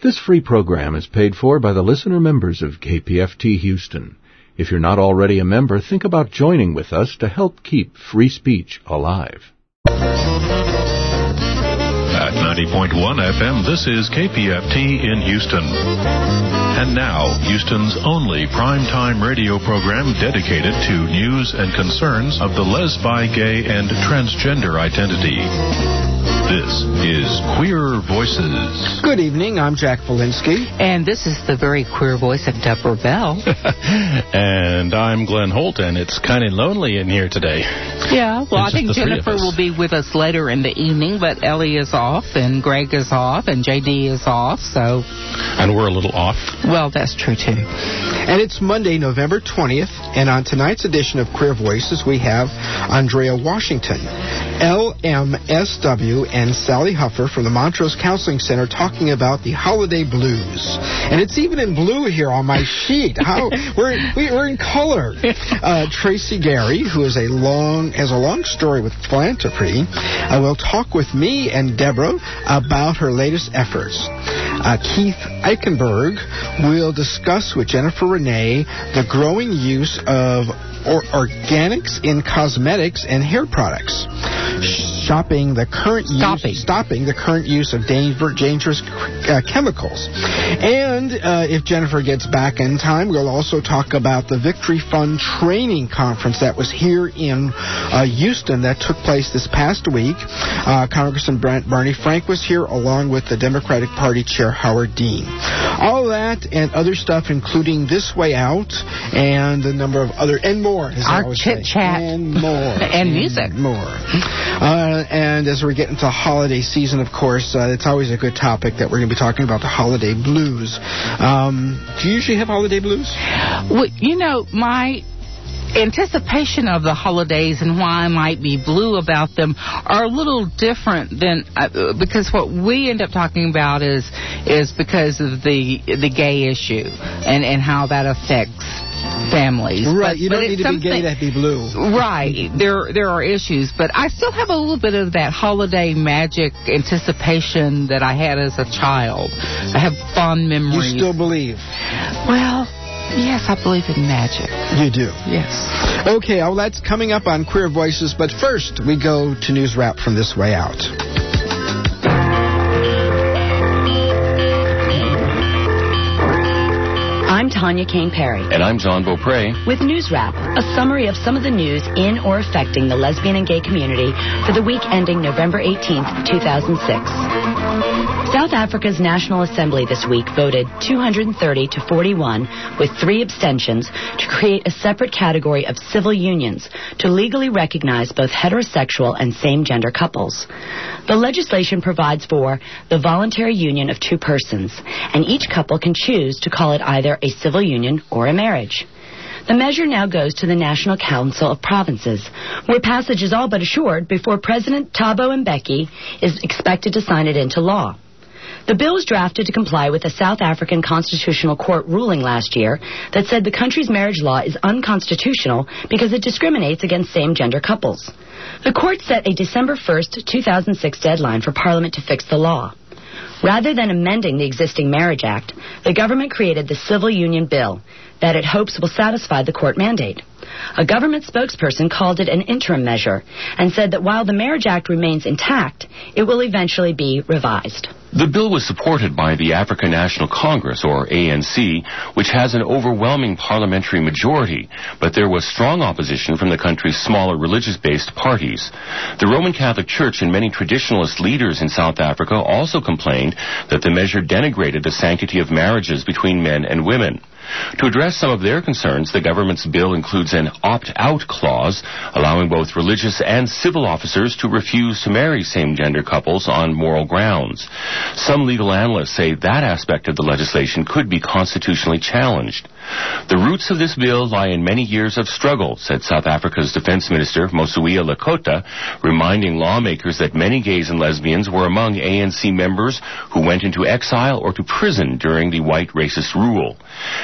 This free program is paid for by the listener members of KPFT Houston. If you're not already a member, think about joining with us to help keep free speech alive. At 90.1 FM, this is KPFT in Houston. And now, Houston's only primetime radio program dedicated to news and concerns of the lesbi, gay, and transgender identity. This is Queer Voices. Good evening, I'm Jack Valinsky. And this is the very queer voice of Deborah Bell. And I'm Glenn Holt, and it's kind of lonely in here today. Yeah, well, I think Jennifer will be with us later in the evening, but Ellie is off, and Greg is off, and JD is off, so... And we're a little off. Well, that's true, too. And it's Monday, November 20th, and on tonight's edition of Queer Voices, we have Andrea Washington, LMSW, and Sally Huffer from the Montrose Counseling Center talking about the holiday blues. And it's even in blue here on my sheet. We're in color. Tracy Gary, who has a long story with philanthropy, will talk with me and Deborah about her latest efforts. Keith Eichenberg will discuss with Jennifer Renee the growing use of organics in cosmetics and hair products. Stopping the current use of dangerous chemicals. And if Jennifer gets back in time, we'll also talk about the Victory Fund Training Conference that was here in Houston that took place this past week. Congressman Barney Frank was here along with the Democratic Party Chair Howard Dean. All that and other stuff, including This Way Out and a number of other, and more. Our chit-chat. And more. And music. More. And as we get into the holiday season, of course, it's always a good topic that we're going to be talking about the holiday blues. Do you usually have holiday blues? Well, you know, my anticipation of the holidays and why I might be blue about them are a little different than because what we end up talking about is because of the gay issue and how that affects families. Right, you don't need to be gay to be blue. Right, there are issues, but I still have a little bit of that holiday magic anticipation that I had as a child. I have fond memories. You still believe? Well, yes, I believe in magic. You do? Yes. Okay, well, that's coming up on Queer Voices, but first we go to News Wrap from This Way Out. I'm Tanya Kane-Perry. And I'm John Beaupre. With News Wrap, a summary of some of the news in or affecting the lesbian and gay community for the week ending November 18th, 2006. South Africa's National Assembly this week voted 230 to 41 with 3 abstentions to create a separate category of civil unions to legally recognize both heterosexual and same-gender couples. The legislation provides for the voluntary union of 2 persons, and each couple can choose to call it either a civil union or a marriage. The measure now goes to the National Council of Provinces, where passage is all but assured before President Thabo Mbeki is expected to sign it into law. The bill was drafted to comply with a South African Constitutional Court ruling last year that said the country's marriage law is unconstitutional because it discriminates against same-gender couples. The court set a December 1st, 2006 deadline for Parliament to fix the law. Rather than amending the existing Marriage Act, the government created the Civil Union Bill that it hopes will satisfy the court mandate. A government spokesperson called it an interim measure and said that while the Marriage Act remains intact, it will eventually be revised. The bill was supported by the African National Congress, or ANC, which has an overwhelming parliamentary majority, but there was strong opposition from the country's smaller religious-based parties. The Roman Catholic Church and many traditionalist leaders in South Africa also complained that the measure denigrated the sanctity of marriages between men and women. To address some of their concerns, the government's bill includes an opt-out clause, allowing both religious and civil officers to refuse to marry same-gender couples on moral grounds. Some legal analysts say that aspect of the legislation could be constitutionally challenged. The roots of this bill lie in many years of struggle, said South Africa's Defense Minister Mosiuoa Lekota, reminding lawmakers that many gays and lesbians were among ANC members who went into exile or to prison during the white racist rule.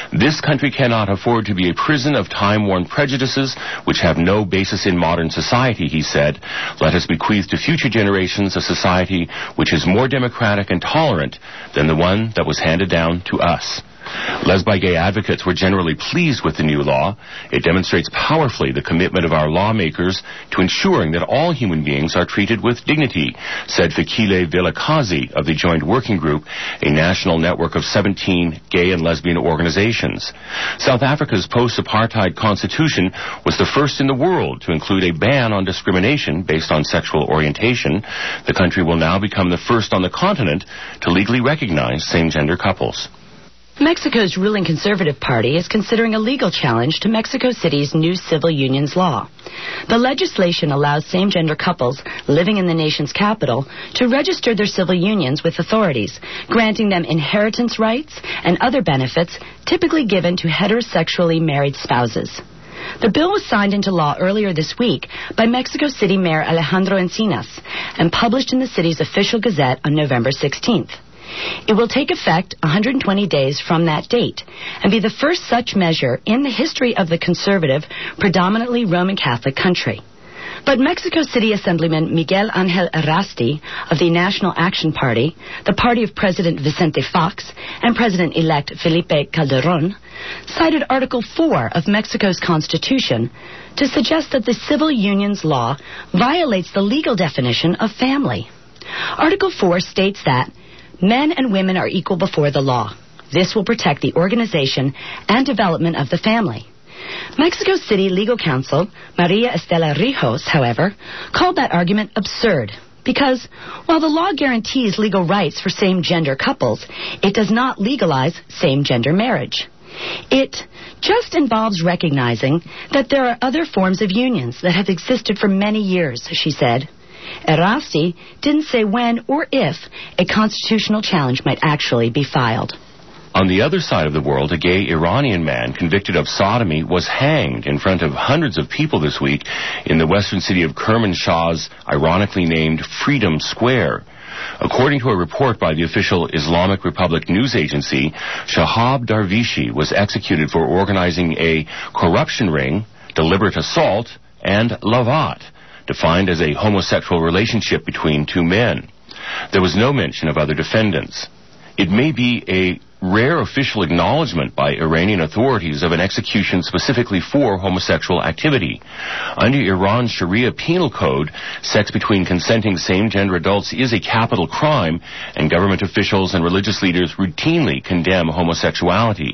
This country cannot afford to be a prison of time-worn prejudices which have no basis in modern society, he said. Let us bequeath to future generations a society which is more democratic and tolerant than the one that was handed down to us. Lesbi-gay advocates were generally pleased with the new law. It demonstrates powerfully the commitment of our lawmakers to ensuring that all human beings are treated with dignity, said Fikile Vilakazi of the Joint Working Group, a national network of 17 gay and lesbian organizations. South Africa's post-apartheid constitution was the first in the world to include a ban on discrimination based on sexual orientation. The country will now become the first on the continent to legally recognize same-gender couples. Mexico's ruling Conservative Party is considering a legal challenge to Mexico City's new civil unions law. The legislation allows same-gender couples living in the nation's capital to register their civil unions with authorities, granting them inheritance rights and other benefits typically given to heterosexually married spouses. The bill was signed into law earlier this week by Mexico City Mayor Alejandro Encinas and published in the city's official gazette on November 16th. It will take effect 120 days from that date and be the first such measure in the history of the conservative, predominantly Roman Catholic country. But Mexico City Assemblyman Miguel Angel Errasti of the National Action Party, the party of President Vicente Fox and President-elect Felipe Calderón, cited Article 4 of Mexico's Constitution to suggest that the civil unions law violates the legal definition of family. Article 4 states that men and women are equal before the law. This will protect the organization and development of the family. Mexico City legal counsel Maria Estela Rijos, however, called that argument absurd because while the law guarantees legal rights for same-gender couples, it does not legalize same-gender marriage. It just involves recognizing that there are other forms of unions that have existed for many years, she said. Errasti didn't say when or if a constitutional challenge might actually be filed. On the other side of the world, a gay Iranian man convicted of sodomy was hanged in front of hundreds of people this week in the western city of Kermanshah's ironically named Freedom Square. According to a report by the official Islamic Republic news agency, Shahab Darvishi was executed for organizing a corruption ring, deliberate assault, and lavat, defined as a homosexual relationship between two men. There was no mention of other defendants. It may be a rare official acknowledgement by Iranian authorities of an execution specifically for homosexual activity. Under Iran's Sharia penal code, sex between consenting same-gender adults is a capital crime, and government officials and religious leaders routinely condemn homosexuality.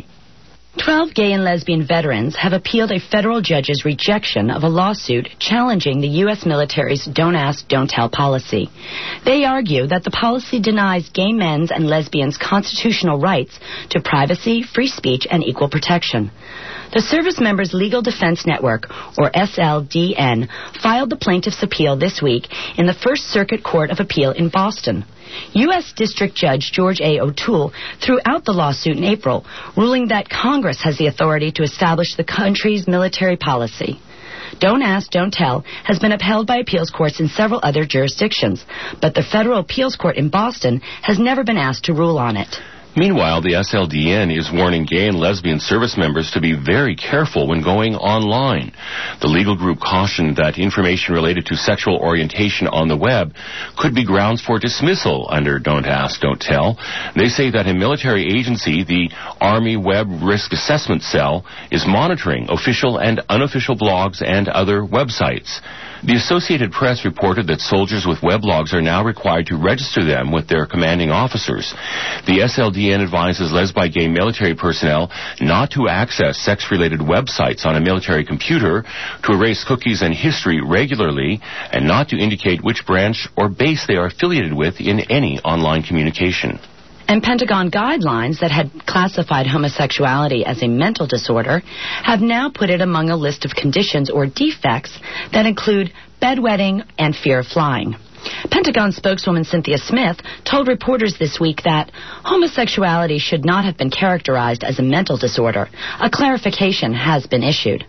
12 gay and lesbian veterans have appealed a federal judge's rejection of a lawsuit challenging the U.S. military's Don't Ask, Don't Tell policy. They argue that the policy denies gay men's and lesbians' constitutional rights to privacy, free speech, and equal protection. The Service Members Legal Defense Network, or SLDN, filed the plaintiff's appeal this week in the First Circuit Court of Appeal in Boston. U.S. District Judge George A. O'Toole threw out the lawsuit in April, ruling that Congress has the authority to establish the country's military policy. Don't Ask, Don't Tell has been upheld by appeals courts in several other jurisdictions, but the federal appeals court in Boston has never been asked to rule on it. Meanwhile, the SLDN is warning gay and lesbian service members to be very careful when going online. The legal group cautioned that information related to sexual orientation on the web could be grounds for dismissal under Don't Ask, Don't Tell. They say that a military agency, the Army Web Risk Assessment Cell, is monitoring official and unofficial blogs and other websites. The Associated Press reported that soldiers with weblogs are now required to register them with their commanding officers. The SLDN advises lesbi-gay military personnel not to access sex-related websites on a military computer, to erase cookies and history regularly, and not to indicate which branch or base they are affiliated with in any online communication. And Pentagon guidelines that had classified homosexuality as a mental disorder have now put it among a list of conditions or defects that include bedwetting and fear of flying. Pentagon spokeswoman Cynthia Smith told reporters this week that homosexuality should not have been characterized as a mental disorder. A clarification has been issued.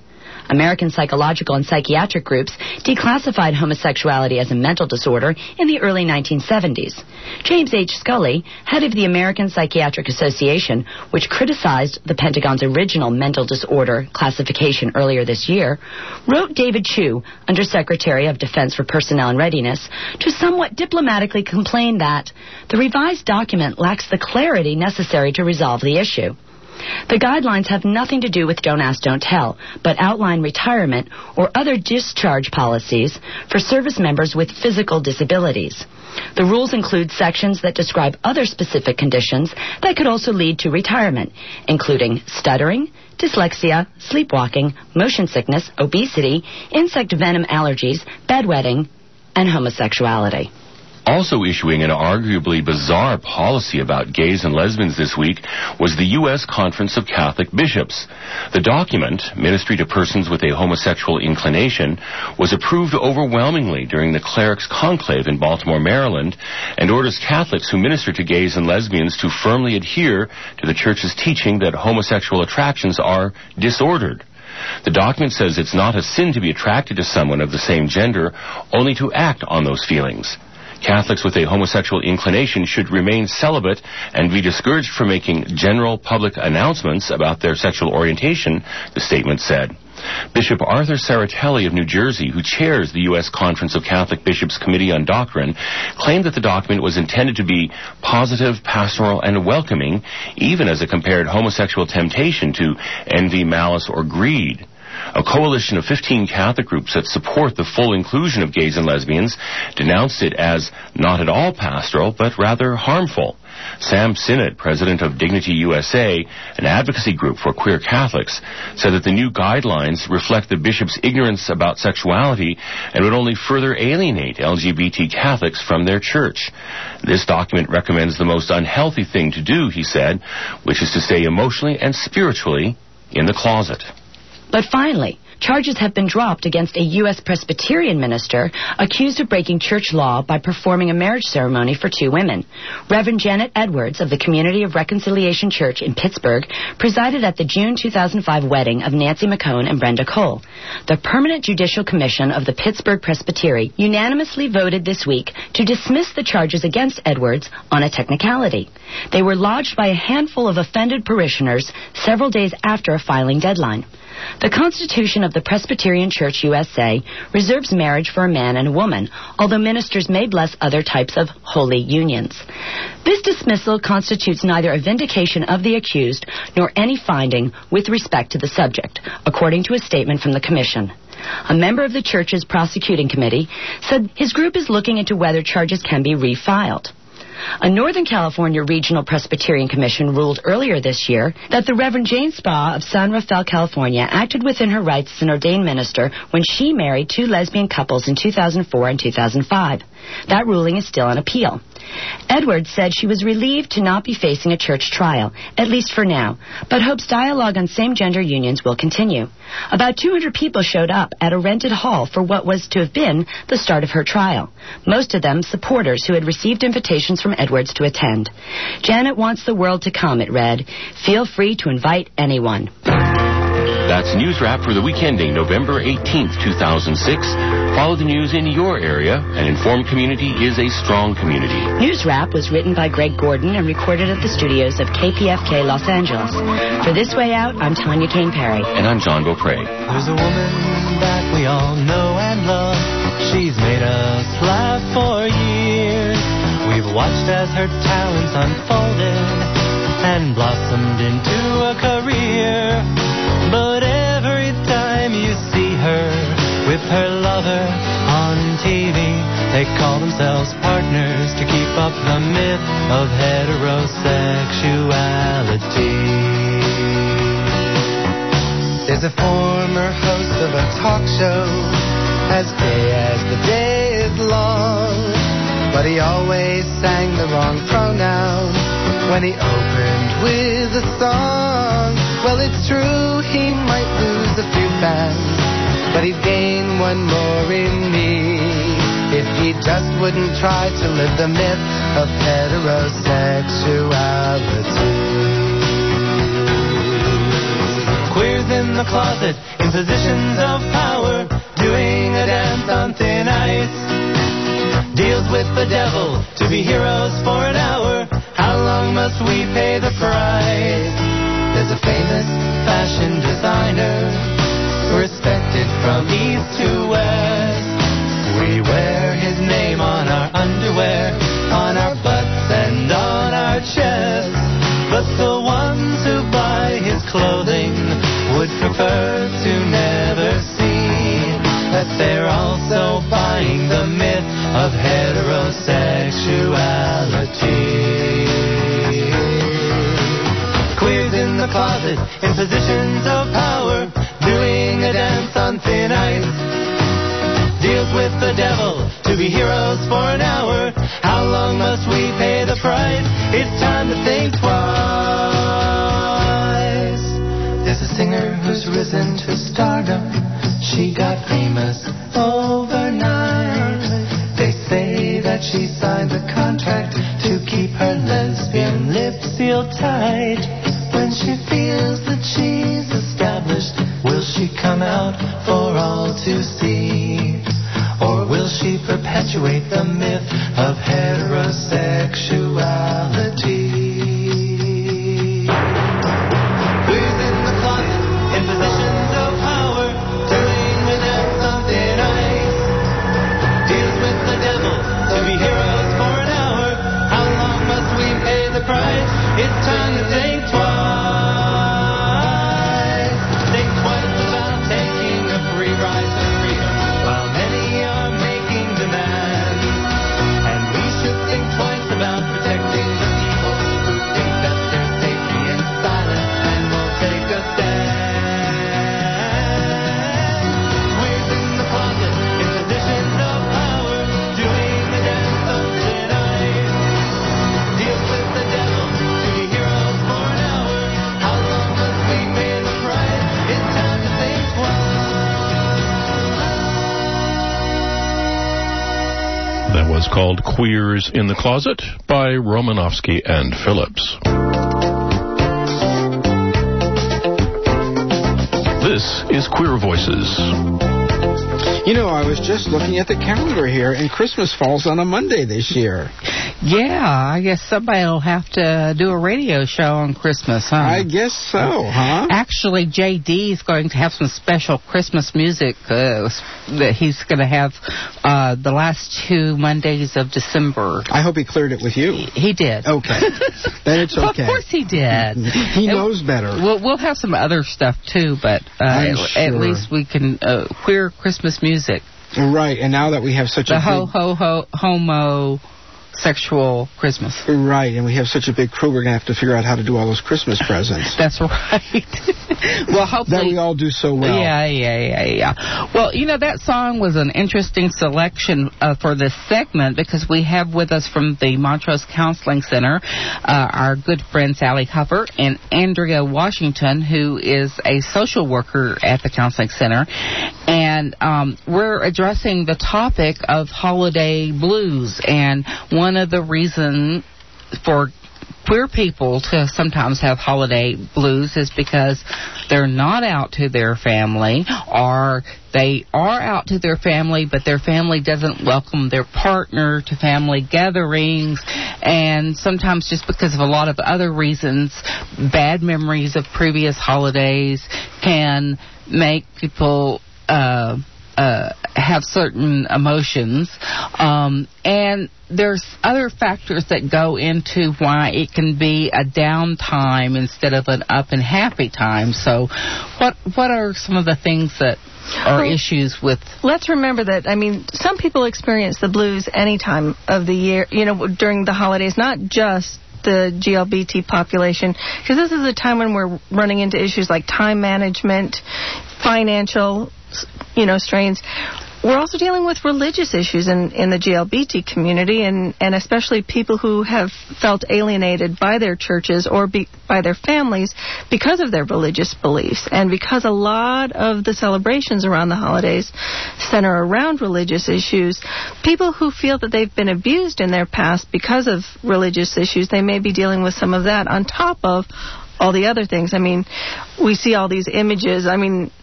American psychological and psychiatric groups declassified homosexuality as a mental disorder in the early 1970s. James H. Scully, head of the American Psychiatric Association, which criticized the Pentagon's original mental disorder classification earlier this year, wrote David Chu, Undersecretary of Defense for Personnel and Readiness, to somewhat diplomatically complain that the revised document lacks the clarity necessary to resolve the issue. The guidelines have nothing to do with Don't Ask, Don't Tell, but outline retirement or other discharge policies for service members with physical disabilities. The rules include sections that describe other specific conditions that could also lead to retirement, including stuttering, dyslexia, sleepwalking, motion sickness, obesity, insect venom allergies, bedwetting, and homosexuality. Also issuing an arguably bizarre policy about gays and lesbians this week was the U.S. Conference of Catholic Bishops. The document, Ministry to Persons with a Homosexual Inclination, was approved overwhelmingly during the Clerics Conclave in Baltimore, Maryland, and orders Catholics who minister to gays and lesbians to firmly adhere to the Church's teaching that homosexual attractions are disordered. The document says it's not a sin to be attracted to someone of the same gender, only to act on those feelings. Catholics with a homosexual inclination should remain celibate and be discouraged from making general public announcements about their sexual orientation, the statement said. Bishop Arthur Saratelli of New Jersey, who chairs the U.S. Conference of Catholic Bishops Committee on Doctrine, claimed that the document was intended to be positive, pastoral, and welcoming, even as it compared homosexual temptation to envy, malice, or greed. A coalition of 15 Catholic groups that support the full inclusion of gays and lesbians denounced it as not at all pastoral, but rather harmful. Sam Sinnott, president of Dignity USA, an advocacy group for queer Catholics, said that the new guidelines reflect the bishop's ignorance about sexuality and would only further alienate LGBT Catholics from their church. This document recommends the most unhealthy thing to do, he said, which is to stay emotionally and spiritually in the closet. But finally, charges have been dropped against a U.S. Presbyterian minister accused of breaking church law by performing a marriage ceremony for two women. Reverend Janet Edwards of the Community of Reconciliation Church in Pittsburgh presided at the June 2005 wedding of Nancy McCone and Brenda Cole. The Permanent Judicial Commission of the Pittsburgh Presbytery unanimously voted this week to dismiss the charges against Edwards on a technicality. They were lodged by a handful of offended parishioners several days after a filing deadline. The Constitution of the Presbyterian Church USA reserves marriage for a man and a woman, although ministers may bless other types of holy unions. This dismissal constitutes neither a vindication of the accused nor any finding with respect to the subject, according to a statement from the Commission. A member of the church's prosecuting committee said his group is looking into whether charges can be refiled. A Northern California Regional Presbyterian Commission ruled earlier this year that the Reverend Jane Spa of San Rafael, California, acted within her rights as an ordained minister when she married two lesbian couples in 2004 and 2005. That ruling is still on appeal. Edwards said she was relieved to not be facing a church trial, at least for now, but hopes dialogue on same-gender unions will continue. About 200 people showed up at a rented hall for what was to have been the start of her trial, most of them supporters who had received invitations from Edwards to attend. Janet wants the world to come, it read. Feel free to invite anyone. That's News Wrap for the week ending November 18th, 2006. Follow the news in your area. An informed community is a strong community. News Wrap was written by Greg Gordon and recorded at the studios of KPFK Los Angeles. For This Way Out, I'm Tanya Kane Perry. And I'm John Beaupre. There's a woman that we all know and love. She's made us laugh for years. We've watched as her talents unfolded and blossomed into a career. But every time you see her with her lover on TV, they call themselves partners to keep up the myth of heterosexuality. There's a former host of a talk show, as gay as the day is long, but he always sang the wrong pronoun when he opened with a song. Well, it's true, he might lose a few fans, but he'd gain one more in me if he just wouldn't try to live the myth of heterosexuality. Queers in the closet, in positions of power, doing a dance on thin ice. Deals with the devil to be heroes for an hour. How long must we pay the price? There's a famous fashion designer, respected from east to west. We wear his name on our underwear, on our butts and on our chests. But the ones who buy his clothing would prefer to never see that they're also buying the myth of heterosexuality. Queers in the closet, in positions of power, doing a dance on thin ice. Deals with the devil to be heroes for an hour. How long must we pay the price? It's time to think twice. There's a singer who's risen to stardom. She got famous overnight. They say that she signed a contract to keep her lesbian lips sealed tight. When she feels that she's established, will she come out for all to see? Or will she perpetuate the myth of heterosexuality? Who's in the closet, in positions of power, doing the dance on thin ice? Deals with the devil to be heroes for an hour. How long must we pay the price? It's time to think twice. Think twice about taking a free ride to freedom, while many are making demands. And we should think twice about protecting the people who think that there's safety in silence and will take a stand. We're in the closet, in positions of power, doing the dance on thin ice. Deals with the devil to be heroes for an hour. How long must we pay the price? It's time to think twice. That was called Queers in the Closet by Romanofsky and Phillips. This is Queer Voices. You know, I was just looking at the calendar here, and Christmas falls on a Monday this year. Yeah, I guess somebody will have to do a radio show on Christmas, huh? I guess so, huh? Actually, J.D. is going to have some special Christmas music that he's going to have the last 2 Mondays of December. I hope he cleared it with you. He did. Okay. Then it's Well, okay. of course he did. He knows better. We'll have some other stuff, too, but I'm at sure. least we can queer Christmas music. Right, and now that we have such a big... homosexual Christmas. Right, and we have such a big crew, we're going to have to figure out how to do all those Christmas presents. That's right. Well, hopefully... That we all do so well. Yeah. Well, you know, that song was an interesting selection for this segment because we have with us from the Montrose Counseling Center our good friend Sally Huffer and Andrea Washington, who is a social worker at the Counseling Center. And we're addressing the topic of holiday blues. And one of the reasons for queer people to sometimes have holiday blues is because they're not out to their family, or they are out to their family, but their family doesn't welcome their partner to family gatherings, and sometimes just because of a lot of other reasons, bad memories of previous holidays can make people have certain emotions, and there's other factors that go into why it can be a down time instead of an up and happy time. So what are some of the things that are issues with... Let's remember that, I mean, some people experience the blues any time of the year, you know, during the holidays, not just the GLBT population, because this is a time when we're running into issues like time management, financial, strains. We're also dealing with religious issues in the GLBT community, and especially people who have felt alienated by their churches or by their families because of their religious beliefs. And because a lot of the celebrations around the holidays center around religious issues, people who feel that they've been abused in their past because of religious issues, they may be dealing with some of that on top of all the other things. I mean, we see all these images. I mean,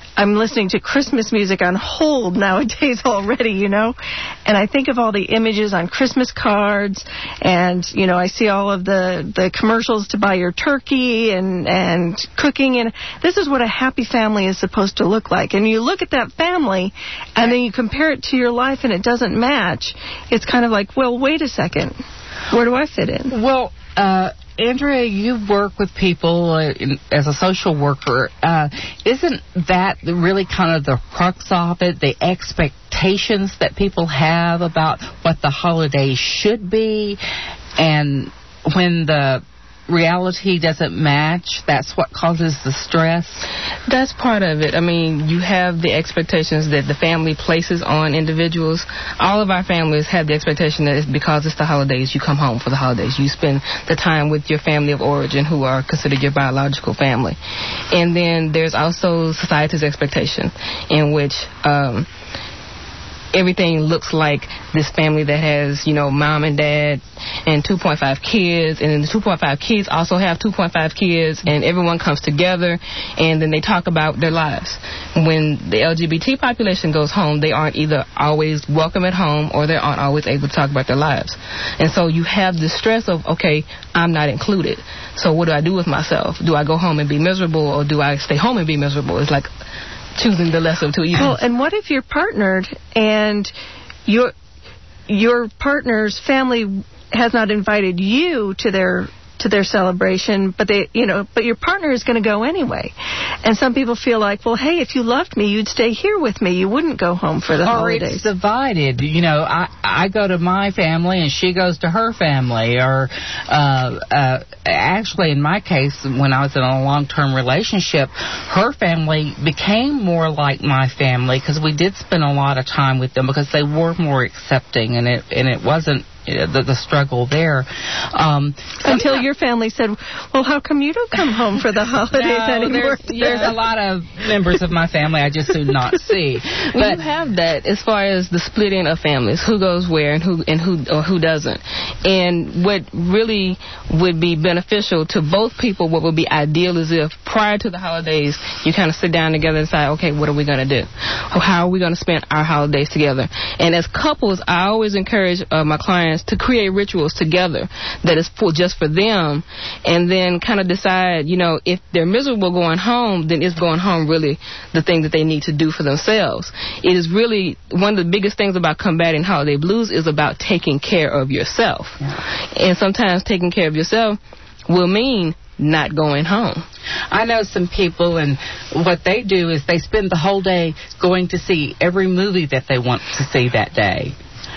I'm listening to Christmas music on hold nowadays already, you know. And I think of all the images on Christmas cards, and, you know, I see all of the commercials to buy your turkey and cooking. And this is what a happy family is supposed to look like. And you look at that family, and then you compare it to your life, and it doesn't match. It's kind of like, well, wait a second. Where do I fit in? Well, Andrea, you work with people as a social worker. Isn't that really kind of the crux of it, the expectations that people have about what the holidays should be, and when the reality doesn't match, that's what causes the stress? That's part of it. I mean, you have the expectations that the family places on individuals. All of our families have the expectation that it's because it's the holidays, you come home for the holidays. You spend the time with your family of origin, who are considered your biological family. And then there's also society's expectation, in which everything looks like this family that has, you know, mom and dad and 2.5 kids, and then the 2.5 kids also have 2.5 kids, and everyone comes together, and then they talk about their lives. When the LGBT population goes home, they aren't either always welcome at home, or they aren't always able to talk about their lives. And so you have the stress of, okay, I'm not included. So what do I do with myself? Do I go home and be miserable, or do I stay home and be miserable? It's like choosing the lesser of two evils. Well, and what if you're partnered and your partner's family has not invited you to their celebration, but your partner is going to go anyway. And some people feel like, well, hey, if you loved me, you'd stay here with me. You wouldn't go home for the holidays. Or it's divided. You know, I go to my family and she goes to her family. Or actually, in my case, when I was in a long-term relationship, her family became more like my family because we did spend a lot of time with them because they were more accepting, and it wasn't the struggle there. Until your family said, well, how come you don't come home for the holidays anymore? There's a lot of members of my family I just do not see. But you have that as far as the splitting of families, who goes where and who doesn't. And what really would be beneficial to both people, what would be ideal, is if prior to the holidays you kind of sit down together and say, okay, what are we going to do? How are we going to spend our holidays together? And as couples, I always encourage my clients to create rituals together that is just for them, and then kind of decide, you know, if they're miserable going home, then is going home really the thing that they need to do for themselves? It is really one of the biggest things about combating holiday blues is about taking care of yourself. And sometimes taking care of yourself will mean not going home. I know some people, and what they do is they spend the whole day going to see every movie that they want to see that day.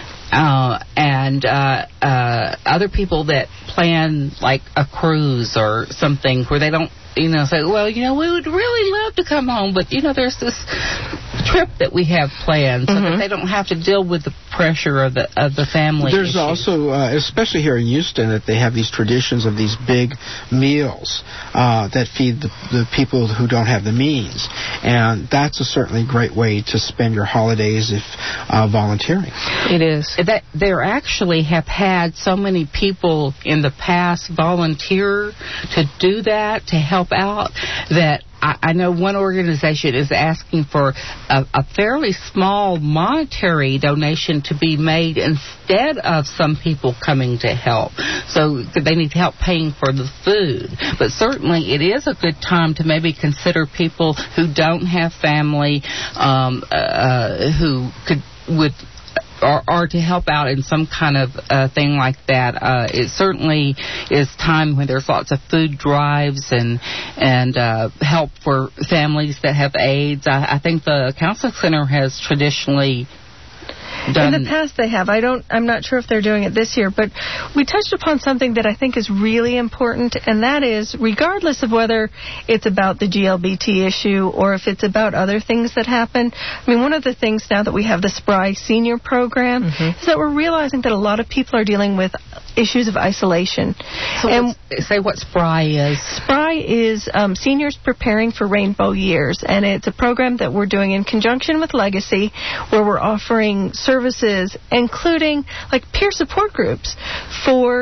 And other people that plan like a cruise or something where they don't, you know, say, well, you know, we would really love to come home, but, you know, there's this trip that we have planned so that they don't have to deal with the pressure of the family. There's issues. Also, especially here in Houston, that they have these traditions of these big meals that feed the people who don't have the means. And that's a certainly great way to spend your holidays if volunteering. It is. That there actually have had so many people in the past volunteer to do that, to help out, that I know one organization is asking for a fairly small monetary donation to be made instead of some people coming to help. So they need help paying for the food. But certainly it is a good time to maybe consider people who don't have family, who would or to help out in some kind of thing like that. It certainly is time when there's lots of food drives and help for families that have AIDS. I think the Counseling Center has traditionally done. In the past they have. I'm not sure if they're doing it this year, but we touched upon something that I think is really important, and that is, regardless of whether it's about the GLBT issue or if it's about other things that happen, I mean, one of the things now that we have the SPRI senior program is that we're realizing that a lot of people are dealing with issues of isolation. So say what SPRI is. SPRI is Seniors Preparing for Rainbow Years, and it's a program that we're doing in conjunction with Legacy, where we're offering services, including like peer support groups for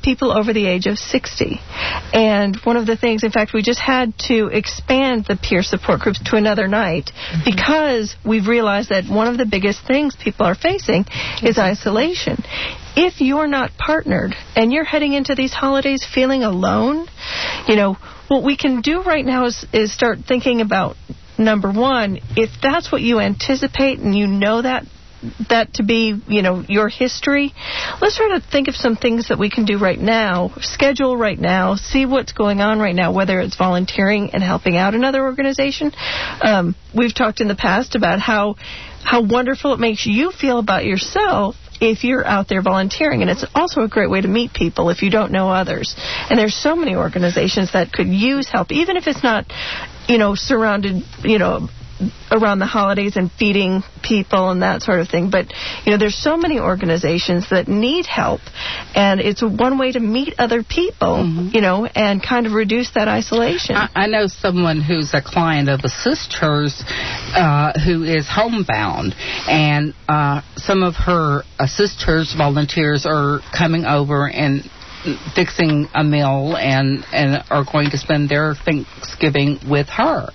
people over the age of 60. And one of the things, in fact, we just had to expand the peer support groups to another night because we've realized that one of the biggest things people are facing is isolation. If you're not partnered and you're heading into these holidays feeling alone, what we can do right now is start thinking about, number one, if that's what you anticipate and you know that to be, your history, let's try to think of some things that we can do right now, schedule right now, see what's going on right now, whether it's volunteering and helping out another organization. We've talked in the past about how wonderful it makes you feel about yourself if you're out there volunteering. And it's also a great way to meet people if you don't know others. And there's so many organizations that could use help, even if it's not, surrounded, around the holidays and feeding people and that sort of thing. But, there's so many organizations that need help. And it's one way to meet other people, and kind of reduce that isolation. I know someone who's a client of Assist Hers who is homebound. And some of her Assist Hers volunteers are coming over and fixing a meal and are going to spend their Thanksgiving with her.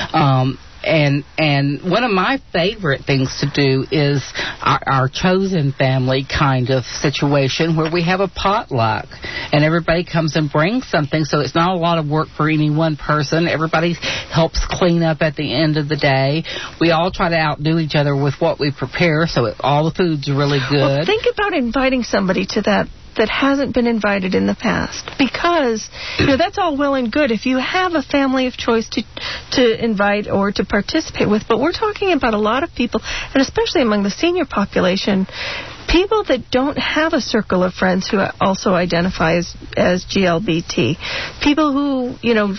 And one of my favorite things to do is our chosen family kind of situation where we have a potluck and everybody comes and brings something, so it's not a lot of work for any one person. Everybody helps clean up at the end of the day. We all try to outdo each other with what we prepare, so all the food's really good. Well, think about inviting somebody to that hasn't been invited in the past, because that's all well and good if you have a family of choice to invite or to participate with, but we're talking about a lot of people, and especially among the senior population, people that don't have a circle of friends who also identify as GLBT, people who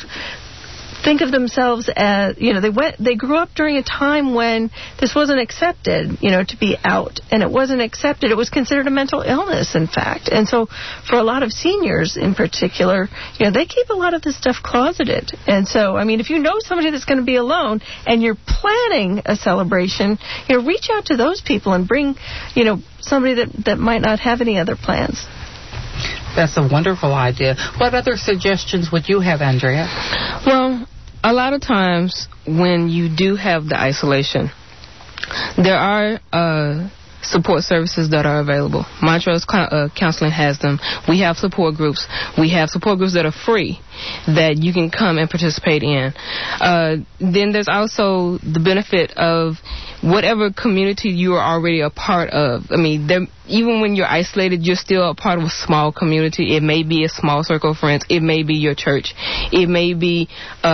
think of themselves as, they grew up during a time when this wasn't accepted, to be out. And it wasn't accepted. It was considered a mental illness, in fact. And so for a lot of seniors in particular, they keep a lot of this stuff closeted. And so, if you know somebody that's going to be alone and you're planning a celebration, reach out to those people and bring, somebody that might not have any other plans. That's a wonderful idea. What other suggestions would you have, Andrea? Well, a lot of times when you do have the isolation, there are support services that are available. Montrose Counseling has them. We have support groups. We have support groups that are free that you can come and participate in. Then there's also the benefit of whatever community you are already a part of. Even when you're isolated, you're still a part of a small community. It may be a small circle of friends. It may be your church. It may be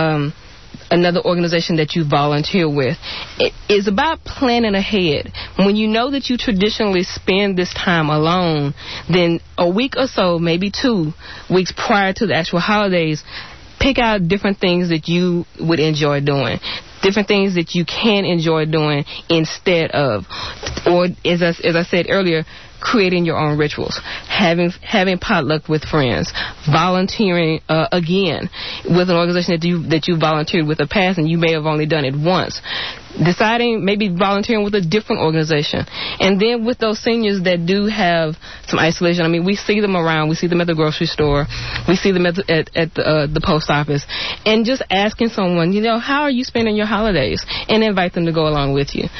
another organization that you volunteer with. It is about planning ahead. When you know that you traditionally spend this time alone, then a week or so, maybe 2 weeks prior to the actual holidays, pick out different things that you would enjoy doing. Different things that you can enjoy doing instead of, or as I said earlier, creating your own rituals, having potluck with friends, volunteering again with an organization that you volunteered with in the past and you may have only done it once. Deciding maybe volunteering with a different organization. And then with those seniors that do have some isolation, we see them around. We see them at the grocery store. We see them at the post office. And just asking someone, how are you spending your holidays? And invite them to go along with you.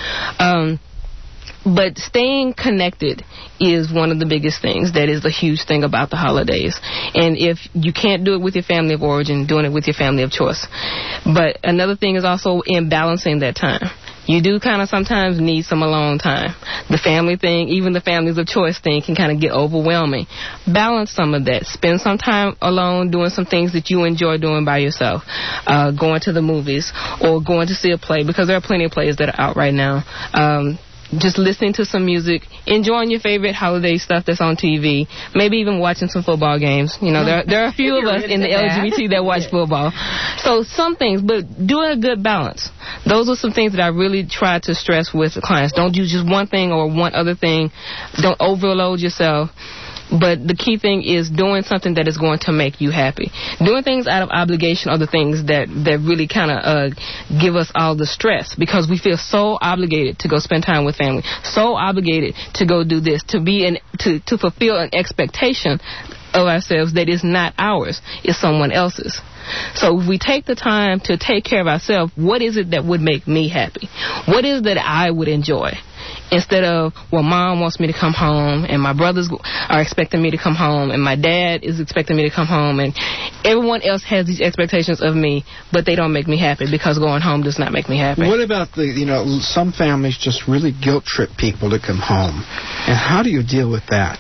But staying connected is one of the biggest things. That is the huge thing about the holidays. And if you can't do it with your family of origin, doing it with your family of choice. But another thing is also in balancing that time. You do kind of sometimes need some alone time. The family thing, even the families of choice thing, can kind of get overwhelming. Balance some of that. Spend some time alone doing some things that you enjoy doing by yourself. Going to the movies or going to see a play, because there are plenty of plays that are out right now. Just listening to some music, enjoying your favorite holiday stuff that's on TV, maybe even watching some football games. There are a few of us in the LGBT that watch football. So some things, but doing a good balance. Those are some things that I really try to stress with the clients. Don't do just one thing or one other thing. Don't overload yourself. But the key thing is doing something that is going to make you happy. Doing things out of obligation are the things that really kind of give us all the stress, because we feel so obligated to go spend time with family, so obligated to go do this, to fulfill an expectation of ourselves that is not ours, it's someone else's. So if we take the time to take care of ourselves, what is it that would make me happy? What is it that I would enjoy? Instead of, well, Mom wants me to come home, and my brothers are expecting me to come home, and my dad is expecting me to come home, and everyone else has these expectations of me, but they don't make me happy, because going home does not make me happy. What about some families just really guilt trip people to come home, and how do you deal with that?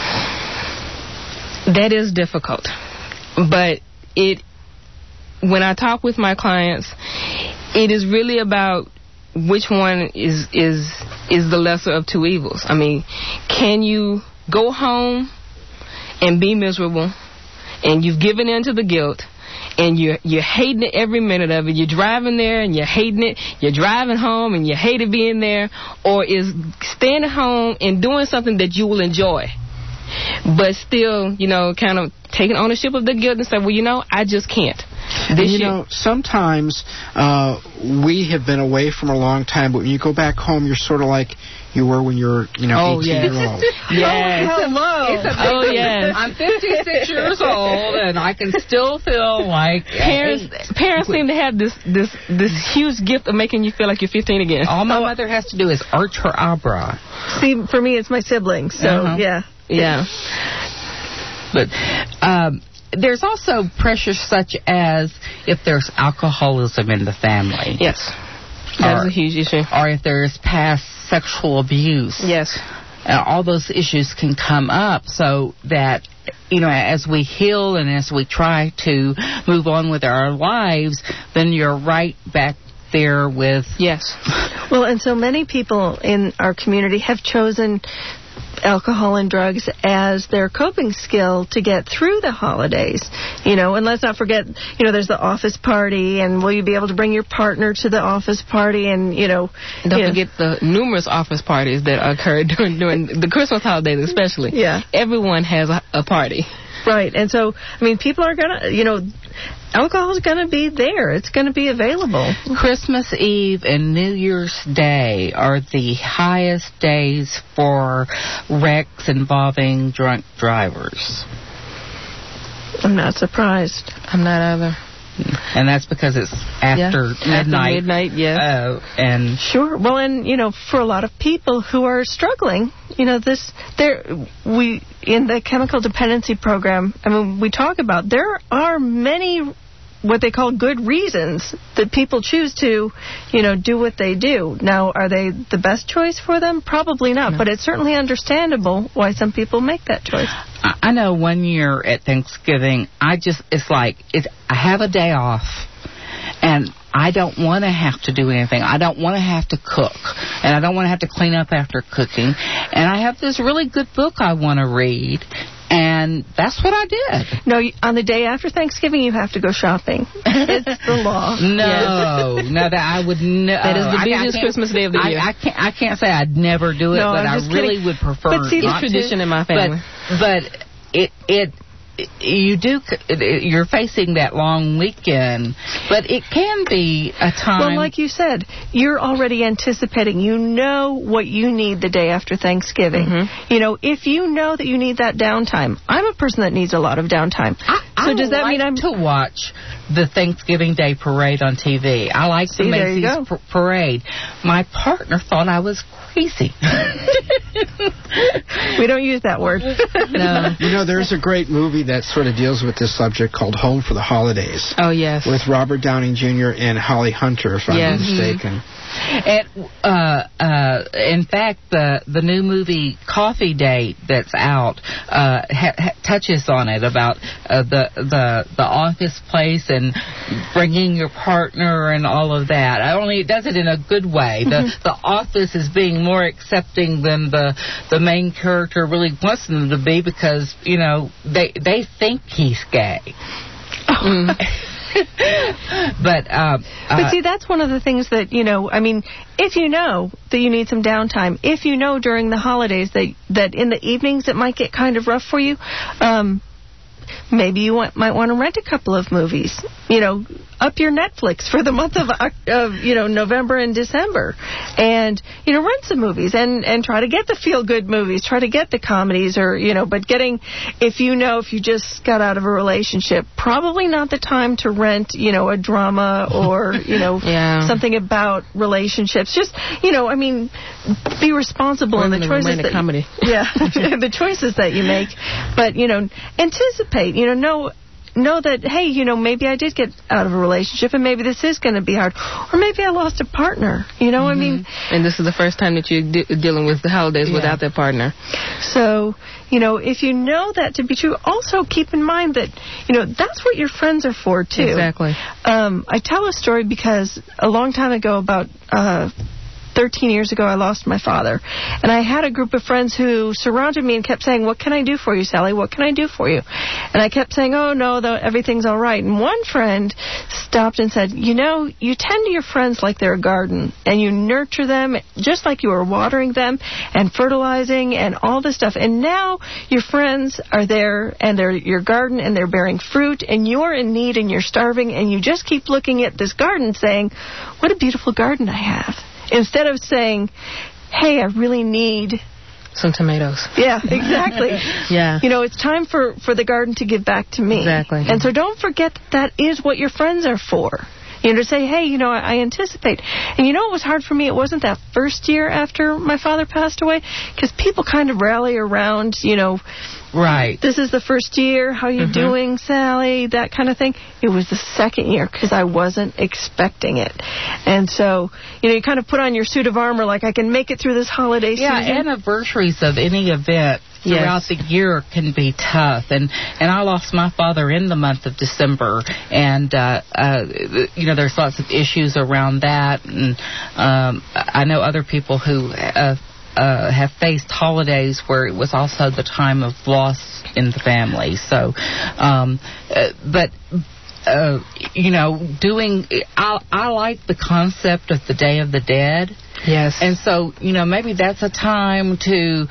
That is difficult, but when I talk with my clients, it is really about which one is the lesser of two evils. I mean, can you go home and be miserable, and you've given in to the guilt, and you're hating it every minute of it? You're driving there and you're hating it. You're driving home and you hated being there. Or is staying at home and doing something that you will enjoy, but still, kind of taking ownership of the guilt and say, well, I just can't. Sometimes we have been away from a long time, but when you go back home, you're sort of like you were when you were, 18-year-old. Yes. Oh, hello. Yes. I'm 56 years old, and I can still feel like parents seem to have this huge gift of making you feel like you're 15 again. All my mother has to do is arch her eyebrow. See, for me, it's my siblings, so yeah. Yeah. But there's also pressures such as if there's alcoholism in the family. Yes. That's a huge issue. Or if there's past sexual abuse. Yes. All those issues can come up, so that, as we heal and as we try to move on with our lives, then you're right back there with... Yes. Well, and so many people in our community have chosen alcohol and drugs as their coping skill to get through the holidays, and let's not forget, there's the office party, and will you be able to bring your partner to the office party, and don't forget the numerous office parties that occur during the Christmas holidays, especially. Yeah. Everyone has a party. Right, and so, people are going to, alcohol is going to be there. It's going to be available. Christmas Eve and New Year's Day are the highest days for wrecks involving drunk drivers. I'm not surprised. I'm not either. And that's because it's after midnight. After midnight, yes. And sure. Well, and for a lot of people who are struggling, in the chemical dependency program, we talk about there are many what they call good reasons that people choose to, do what they do. Now, are they the best choice for them? Probably not, but it's certainly understandable why some people make that choice. I know one year at Thanksgiving, I have a day off, and I don't want to have to do anything. I don't want to have to cook, and I don't want to have to clean up after cooking. And I have this really good book I want to read, and that's what I did. No, on the day after Thanksgiving, you have to go shopping. It's the law. No, that I would never. That is the busiest Christmas day of the year. I can't say I'd never do it, but I really would prefer but see, not it's tradition to. In my family. But you're facing that long weekend, but it can be a time. Well, like you said, you're already anticipating. You know what you need the day after Thanksgiving. Mm-hmm. If you know that you need that downtime, I'm a person that needs a lot of downtime. So does that mean I'm to watch the Thanksgiving Day parade on TV? I like the Macy's parade. My partner thought I was crazy. We don't use that word. No. There's a great movie that sort of deals with this subject called Home for the Holidays. Oh, yes. With Robert Downey Jr. and Holly Hunter, if I'm not mistaken. And, in fact, the new movie Coffee Date that's out touches on it about the office place and bringing your partner and all of that. Only it does it in a good way. The office is being more accepting than the main character really wants them to be, because they think he's gay. But see, that's one of the things that, I mean, if you know that you need some downtime, if you know during the holidays that in the evenings it might get kind of rough for you, maybe you might want to rent a couple of movies. Up your Netflix for the month of November and December, and rent some movies and try to get the feel-good movies, try to get the comedies, or but if you just got out of a relationship, probably not the time to rent a drama or something about relationships. Just I mean, be responsible in the choices that comedy. the choices that you make, but anticipate. Know that, hey, maybe I did get out of a relationship, and maybe this is going to be hard, or maybe I lost a partner. I mean, and this is the first time that you're dealing with the holidays without that partner. So, if you know that to be true, also keep in mind that that's what your friends are for too. Exactly. I tell a story because a long time ago, about 13 years ago, I lost my father. And I had a group of friends who surrounded me and kept saying, "What can I do for you, Sally? What can I do for you?" And I kept saying, "Oh, no, everything's all right." And one friend stopped and said, you tend to your friends like they're a garden, and you nurture them just like you are watering them and fertilizing and all this stuff. And now your friends are there, and they're your garden, and they're bearing fruit, and you're in need, and you're starving, and you just keep looking at this garden saying, "What a beautiful garden I have." Instead of saying, "Hey, I really need some tomatoes." Yeah, exactly. Yeah. It's time for the garden to give back to me. Exactly. And so don't forget that is what your friends are for. To say, hey, I anticipate. And it was hard for me. It wasn't that first year after my father passed away, because people kind of rally around, right. This is the first year. How you doing, Sally? That kind of thing. It was the second year because I wasn't expecting it. And so, you kind of put on your suit of armor like, I can make it through this holiday season. Yeah, anniversaries of any event throughout the year can be tough. And I lost my father in the month of December. And, there's lots of issues around that. And I know other people who have faced holidays where it was also the time of loss in the family. So, I like the concept of the Day of the Dead. Yes. And so, maybe that's a time to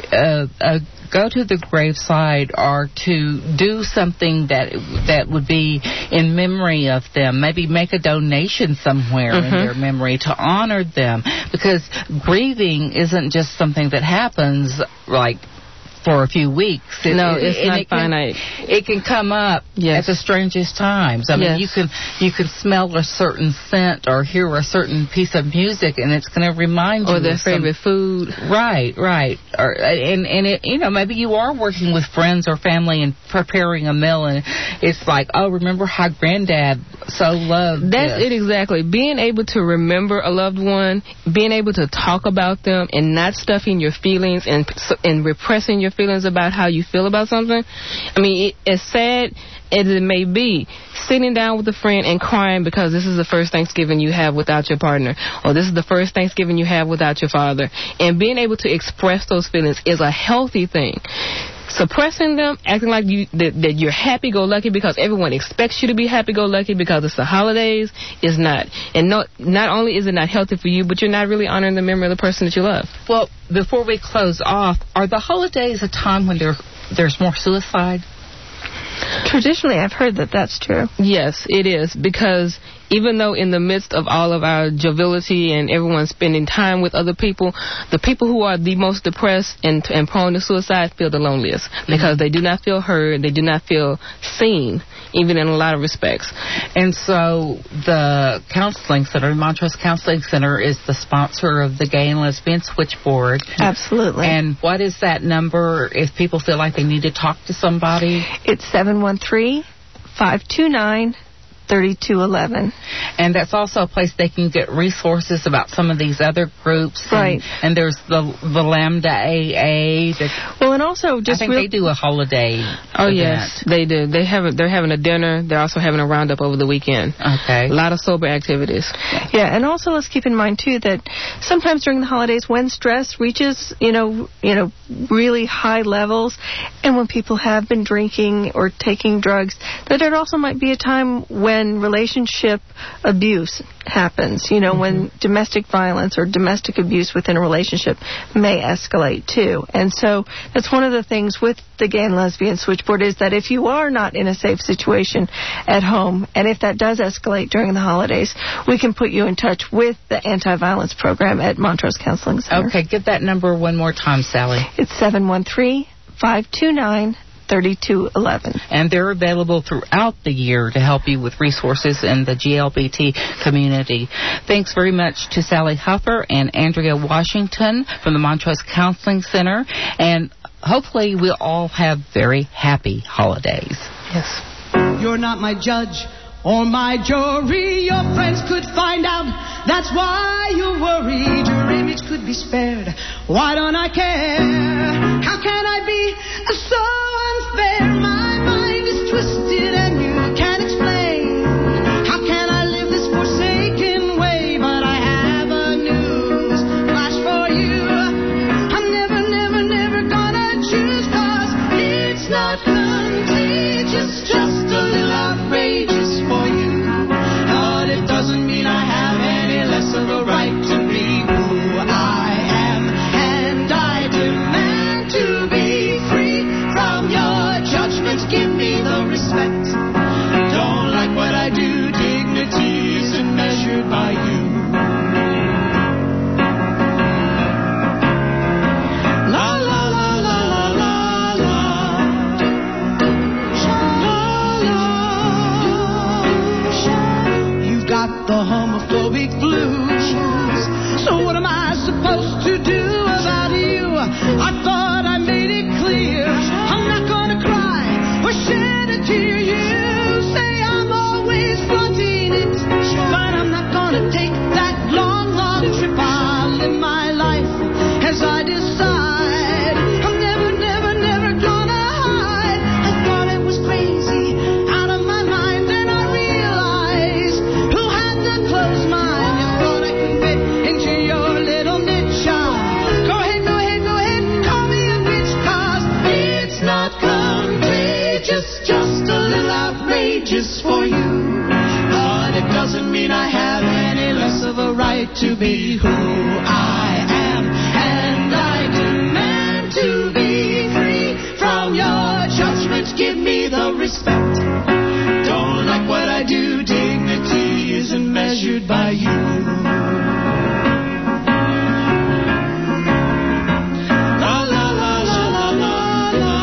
go to the graveside or to do something that would be in memory of them. Maybe make a donation somewhere in their memory to honor them. Because grieving isn't just something that happens like for a few weeks. It's not finite. It can come up at the strangest times. I mean, you can smell a certain scent or hear a certain piece of music, and it's going to remind you of their favorite food. Right. Or, and maybe you are working with friends or family and preparing a meal, and it's like, oh, remember how Granddad so loved That's this. it exactly. Being able to remember a loved one, being able to talk about them, and not stuffing your feelings and repressing your feelings about how you feel about something. I mean, as sad as it may be, sitting down with a friend and crying because this is the first Thanksgiving you have without your partner, or this is the first Thanksgiving you have without your father, and being able to express those feelings is a healthy thing. Suppressing them, acting like that you're happy-go-lucky because everyone expects you to be happy-go-lucky because it's the holidays, is not. And not only is it not healthy for you, but you're not really honoring the memory of the person that you love. Well, before we close off, are the holidays a time when there's more suicide? Traditionally, I've heard that that's true. Yes, it is, because even though in the midst of all of our joviality and everyone spending time with other people, the people who are the most depressed and prone to suicide feel the loneliest because they do not feel heard, they do not feel seen, even in a lot of respects. And so the Counseling Center, Montrose Counseling Center, is the sponsor of the Gay and Lesbian Switchboard. Absolutely. And what is that number if people feel like they need to talk to somebody? It's 713-529-3211. And that's also a place they can get resources about some of these other groups. Right. And there's the Lambda AA. Well, and also just I think they do a holiday event. Yes, they do. They're having a dinner. They're also having a roundup over the weekend. Okay. A lot of sober activities. Yeah, and also let's keep in mind too that sometimes during the holidays, when stress reaches really high levels, and when people have been drinking or taking drugs, that it also might be a time when relationship abuse happens. When domestic violence or domestic abuse within a relationship may escalate too. And so that's one of the things with the Gay and Lesbian Switchboard is that if you are not in a safe situation at home, and if that does escalate during the holidays, we can put you in touch with the anti-violence program at Montrose Counseling Center. Okay, give that number one more time, Sally. It's 713-529-3211. And they're available throughout the year to help you with resources in the GLBT community. Thanks very much to Sally Huffer and Andrea Washington from the Montrose Counseling Center. And hopefully we'll all have very happy holidays. Yes. You're not my judge or my jury. Your friends could find out. That's why you're worried. Your image could be spared. Why don't I care? How can I be so unfair? My mind is twisted and you can't explain. How can I live this forsaken way? But I have a news flash for you. I'm never gonna choose, 'cause it's not contagious, just a little outrageous for you. But it doesn't mean I have any less of a right to be who I am. And I demand to be free from your judgment. Give me the respect. Don't like what I do. Dignity isn't measured by you. La la la la la la la. You've got the homophobic blues. So what am I supposed to do about you? I thought I made it clear. I'm not gonna cry or shed a tear. You say I'm always flaunting it, but I'm not gonna take that long trip. I'll live my life as I decide. I'm never gonna hide. I thought I was crazy, out of my mind, and I realized who had the closed mind. You thought I could fit into your little niche. Go ahead, call me a bitch, 'cause it's not contagious, just a little outrageous for you. But it doesn't mean I have any less of a right to be who I am. And I demand to be free from your judgment. Give me the respect. Don't like what I do. Dignity isn't measured by you. La la la la la la la.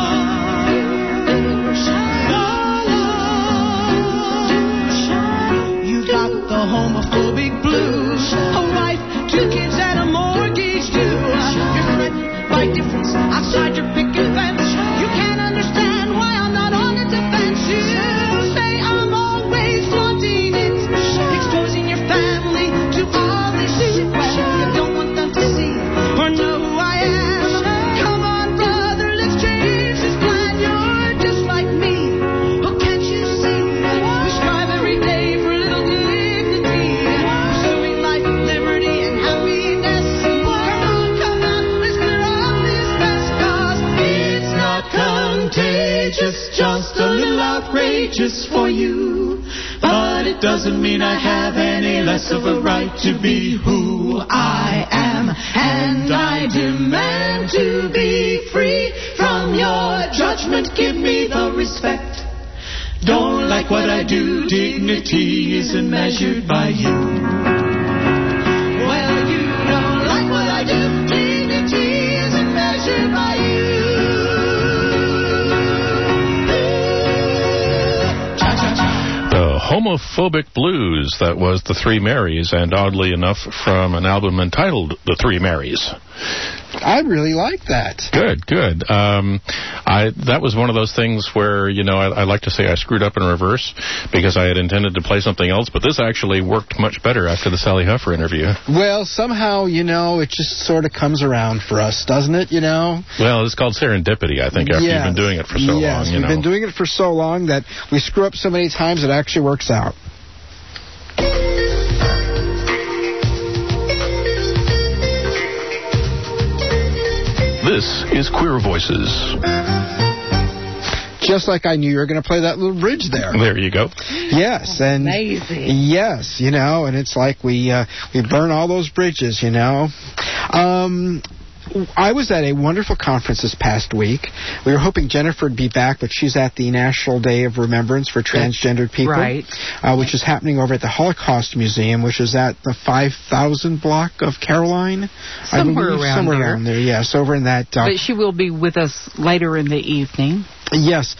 You got the homophobic blues. A wife, 2 kids, and a mortgage too. You're threatened by difference outside your picket fence. You can't understand why I'm not on the defense. You say I'm always flaunting it, exposing your family to all this shit. Well, you don't want them to see or know who I am. Come on, brother, let's change this plan. You're just like me. Oh, can't you see? We strive every day for a little dignity, pursuing life, liberty, and happiness. Come on, let's clear up this mess, 'cause it's not contagious, just a little outrageous for you. But it doesn't mean I have any less of a right to be who I am. And I demand to be free from your judgment. Give me the respect. Don't like what I do. Dignity isn't measured by you. Well, you don't like what I do. Dignity isn't measured by you. The Homophobic Blues. That was The Three Marys, and oddly enough, from an album entitled The Three Marys. I really like that. Good. That was one of those things where, I like to say I screwed up in reverse because I had intended to play something else, but this actually worked much better after the Sally Huffer interview. Well, somehow, it just sort of comes around for us, doesn't it, Well, it's called serendipity, I think, after you've been doing it for so long. Yes, we've been doing it for so long that we screw up so many times it actually works out. This is Queer Voices. Just like I knew you were going to play that little bridge there. There you go. Yes, and amazing. Yes, and it's like we burn all those bridges, I was at a wonderful conference this past week. We were hoping Jennifer would be back, but she's at the National Day of Remembrance for Transgendered People, right. Which is happening over at the Holocaust Museum, which is at the 5000 block of Caroline. Somewhere around there. Yes, over in that. But she will be with us later in the evening. Yes.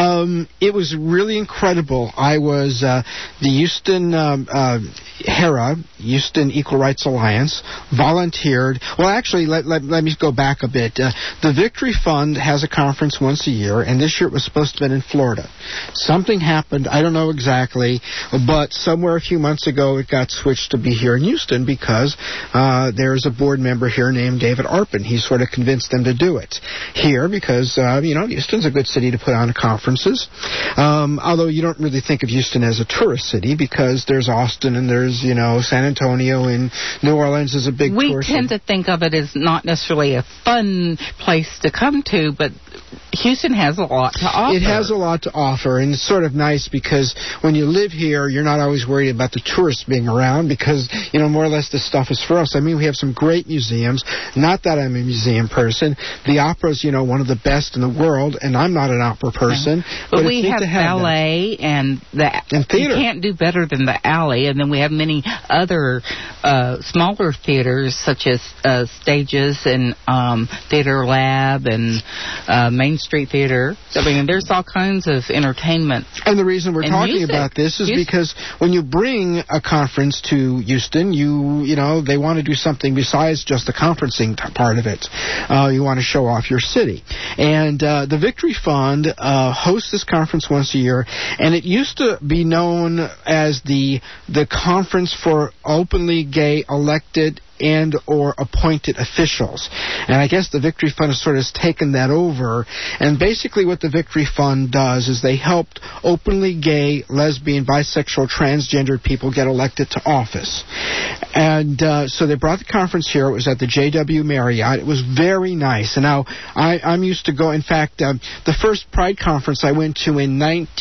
It was really incredible. I was the Houston HERA, Houston Equal Rights Alliance, volunteered. Well, actually, let me go back a bit. The Victory Fund has a conference once a year, and this year it was supposed to have been in Florida. Something happened, I don't know exactly, but somewhere a few months ago it got switched to be here in Houston because there's a board member here named David Arpin. He sort of convinced them to do it here because, Houston's a good city to put on conferences. Although you don't really think of Houston as a tourist city because there's Austin and there's, San Antonio and New Orleans is a big tourist city. We tend to think of it as not necessarily a fun place to come to, but Houston has a lot to offer. It has a lot to offer, and it's sort of nice because when you live here, you're not always worried about the tourists being around because, more or less this stuff is for us. I mean, we have some great museums. Not that I'm a museum person. The opera's, one of the best in the world, and I'm not an opera person. But we have ballet and theater. You can't do better than the Alley, and then we have many other smaller theaters such as Stages and Theater Lab and Main Street Theater. I mean, there's all kinds of entertainment. And the reason we're talking about this is because when you bring a conference to Houston, they want to do something besides just the conferencing part of it. You want to show off your city. And the Victory Fund hosts this conference once a year, and it used to be known as the Conference for Openly Gay Elected and or appointed officials. And I guess the Victory Fund has sort of taken that over. And basically what the Victory Fund does is they helped openly gay, lesbian, bisexual, transgendered people get elected to office. And so they brought the conference here. It was at the JW Marriott. It was very nice. And now I'm used to go. In fact, the first Pride conference I went to in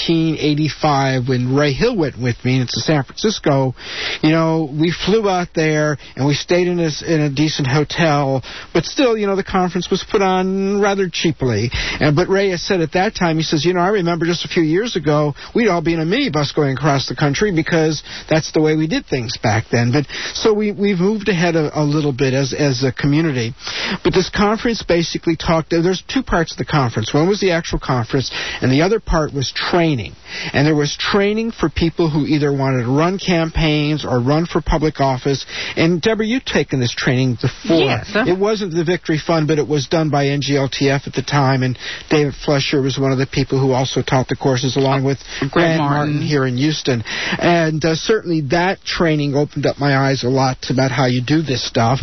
1985 when Ray Hill went with me, and it's in San Francisco, we flew out there and we stayed in a decent hotel, but still, the conference was put on rather cheaply. But Ray has said at that time, he says, I remember just a few years ago, we'd all be in a minibus going across the country because that's the way we did things back then. But so we've moved ahead a little bit as a community. But this conference basically there's two parts of the conference. One was the actual conference, and the other part was training. And there was training for people who either wanted to run campaigns or run for public office. And Deborah, you taken this training before. Yes. It wasn't the Victory Fund, but it was done by NGLTF at the time, and David Flesher was one of the people who also taught the courses along with Grant Martin here in Houston. And certainly that training opened up my eyes a lot about how you do this stuff.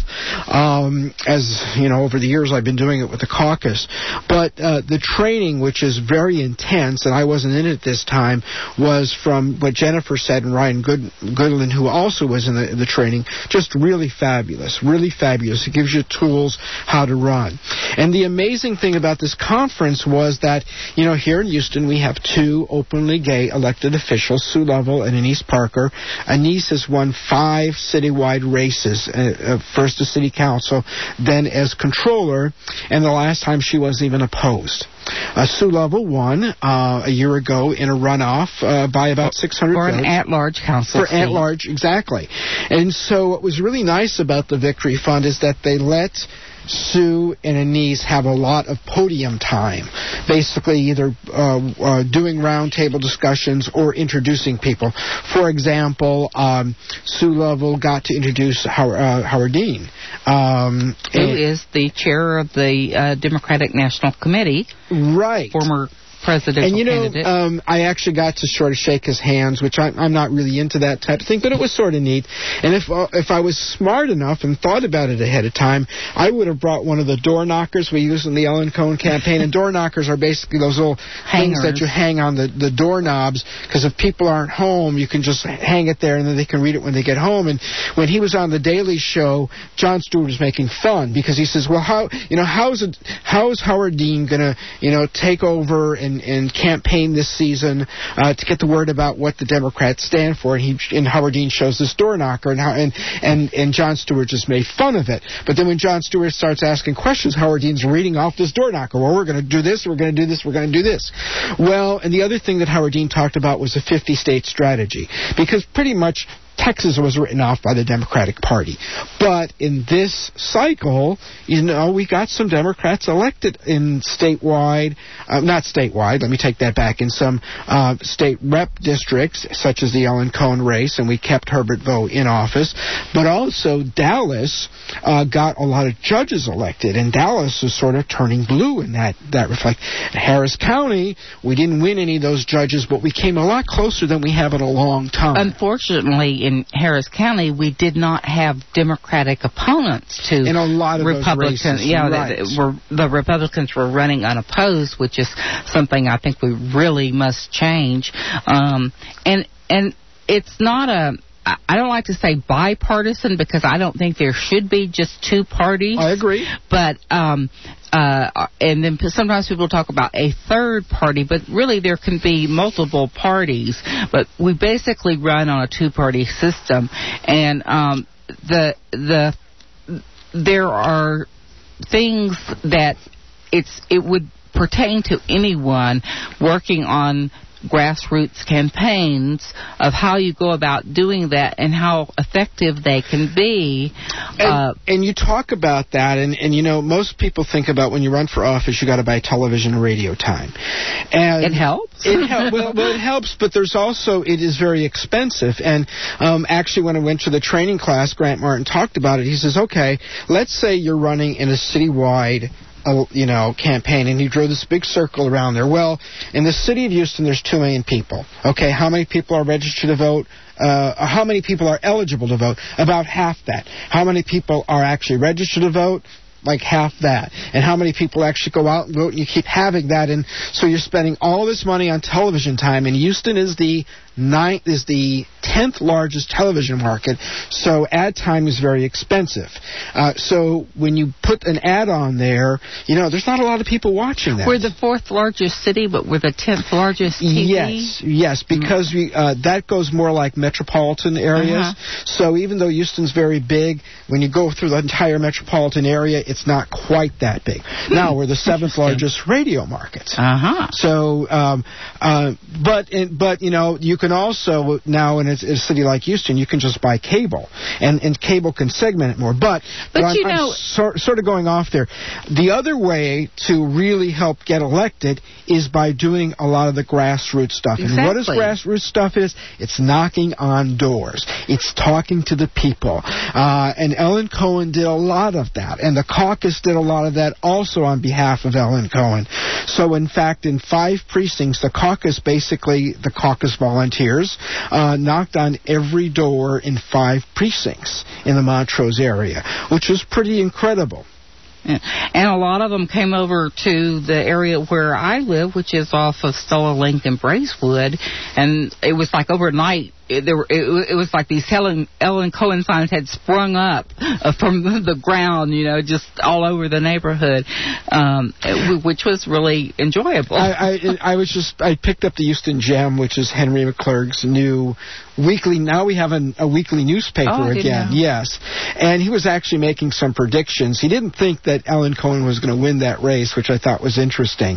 As, over the years I've been doing it with the caucus. But the training, which is very intense, and I wasn't in it this time, was from what Jennifer said and Ryan Goodland, who also was in the training, just really fabulous. It gives you tools how to run. And the amazing thing about this conference was that, here in Houston we have two openly gay elected officials, Sue Lovell and Anise Parker. Anise has won 5 citywide races, first to city council, then as controller, and the last time she wasn't even opposed. Sue Lovell won a year ago in a runoff by about 600 votes. For an at-large council seat. At-large, exactly. And so what was really nice about the Victory Fund is that they let Sue and Anise have a lot of podium time, basically either doing roundtable discussions or introducing people. For example, Sue Lovell got to introduce Howard Dean. Who is the chair of the Democratic National Committee. Right. Former presidential candidate. I actually got to sort of shake his hands, which I'm not really into that type of thing, but it was sort of neat. And if I was smart enough and thought about it ahead of time, I would have brought one of the door knockers we use in the Ellen Cohen campaign. And door knockers are basically those little things that you hang on the doorknobs, because if people aren't home, you can just hang it there and then they can read it when they get home. And when he was on the Daily Show, Jon Stewart was making fun because he says, well, how's Howard Dean going to take over and campaign this season to get the word about what the Democrats stand for? And Howard Dean shows this door knocker, and Jon Stewart just made fun of it. But then when Jon Stewart starts asking questions, Howard Dean's reading off this door knocker. Well, we're going to do this, we're going to do this, we're going to do this. Well, and the other thing that Howard Dean talked about was a 50-state strategy, because pretty much Texas was written off by the Democratic Party. But in this cycle, we got some Democrats elected in not statewide, let me take that back, in some state rep districts, such as the Ellen Cohen race, and we kept Herbert Vo in office. But also Dallas got a lot of judges elected, and Dallas is sort of turning blue in that reflect. Harris County, we didn't win any of those judges, but we came a lot closer than we have in a long time. Unfortunately, in Harris County, we did not have Democratic opponents to in a lot of Republicans. Those races. Yeah, right. the Republicans were running unopposed, which is something I think we really must change. And it's not I don't like to say bipartisan, because I don't think there should be just two parties. I agree. But and then sometimes people talk about a third party, but really there can be multiple parties. But we basically run on a two-party system, and there are things that it would pertain to anyone working on grassroots campaigns, of how you go about doing that and how effective they can be. And you talk about that, and most people think about when you run for office, you got to buy television and radio time. And it helps. It helps, but there's also, it is very expensive. And actually, when I went to the training class, Grant Martin talked about it. He says, okay, let's say you're running in a citywide campaign, and he drew this big circle around there. Well, in the city of Houston, there's 2 million people. Okay, how many people are registered to vote? How many people are eligible to vote? About half that. How many people are actually registered to vote? Like half that. And how many people actually go out and vote? And you keep having that, and so you're spending all this money on television time. And Houston is the 10th largest television market, so ad time is very expensive. So when you put an ad on there, there's not a lot of people watching that. We're the 4th largest city, but we're the 10th largest TV? Yes, because that goes more like metropolitan areas. So even though Houston's very big, when you go through the entire metropolitan area, it's not quite that big. Now we're the 7th largest radio market. So, but you can also now in a city like Houston, you can just buy cable, and cable can segment it more. But I'm sort of going off there. The other way to really help get elected is by doing a lot of the grassroots stuff. Exactly. And what is grassroots stuff is? It's knocking on doors. It's talking to the people. And Ellen Cohen did a lot of that, and the caucus did a lot of that also on behalf of Ellen Cohen. So in fact, in 5 precincts, the caucus volunteers knocked on every door in 5 precincts in the Montrose area, which was pretty incredible. Yeah. And a lot of them came over to the area where I live, which is off of Stella Link and Bracewood, and it was like overnight. It was like these Ellen Cohen signs had sprung up from the ground, just all over the neighborhood, which was really enjoyable. I picked up the Houston Gem, which is Henry McClurg's new weekly. Now we have a weekly newspaper again. Yes, and he was actually making some predictions. He didn't think that Ellen Cohen was going to win that race, which I thought was interesting.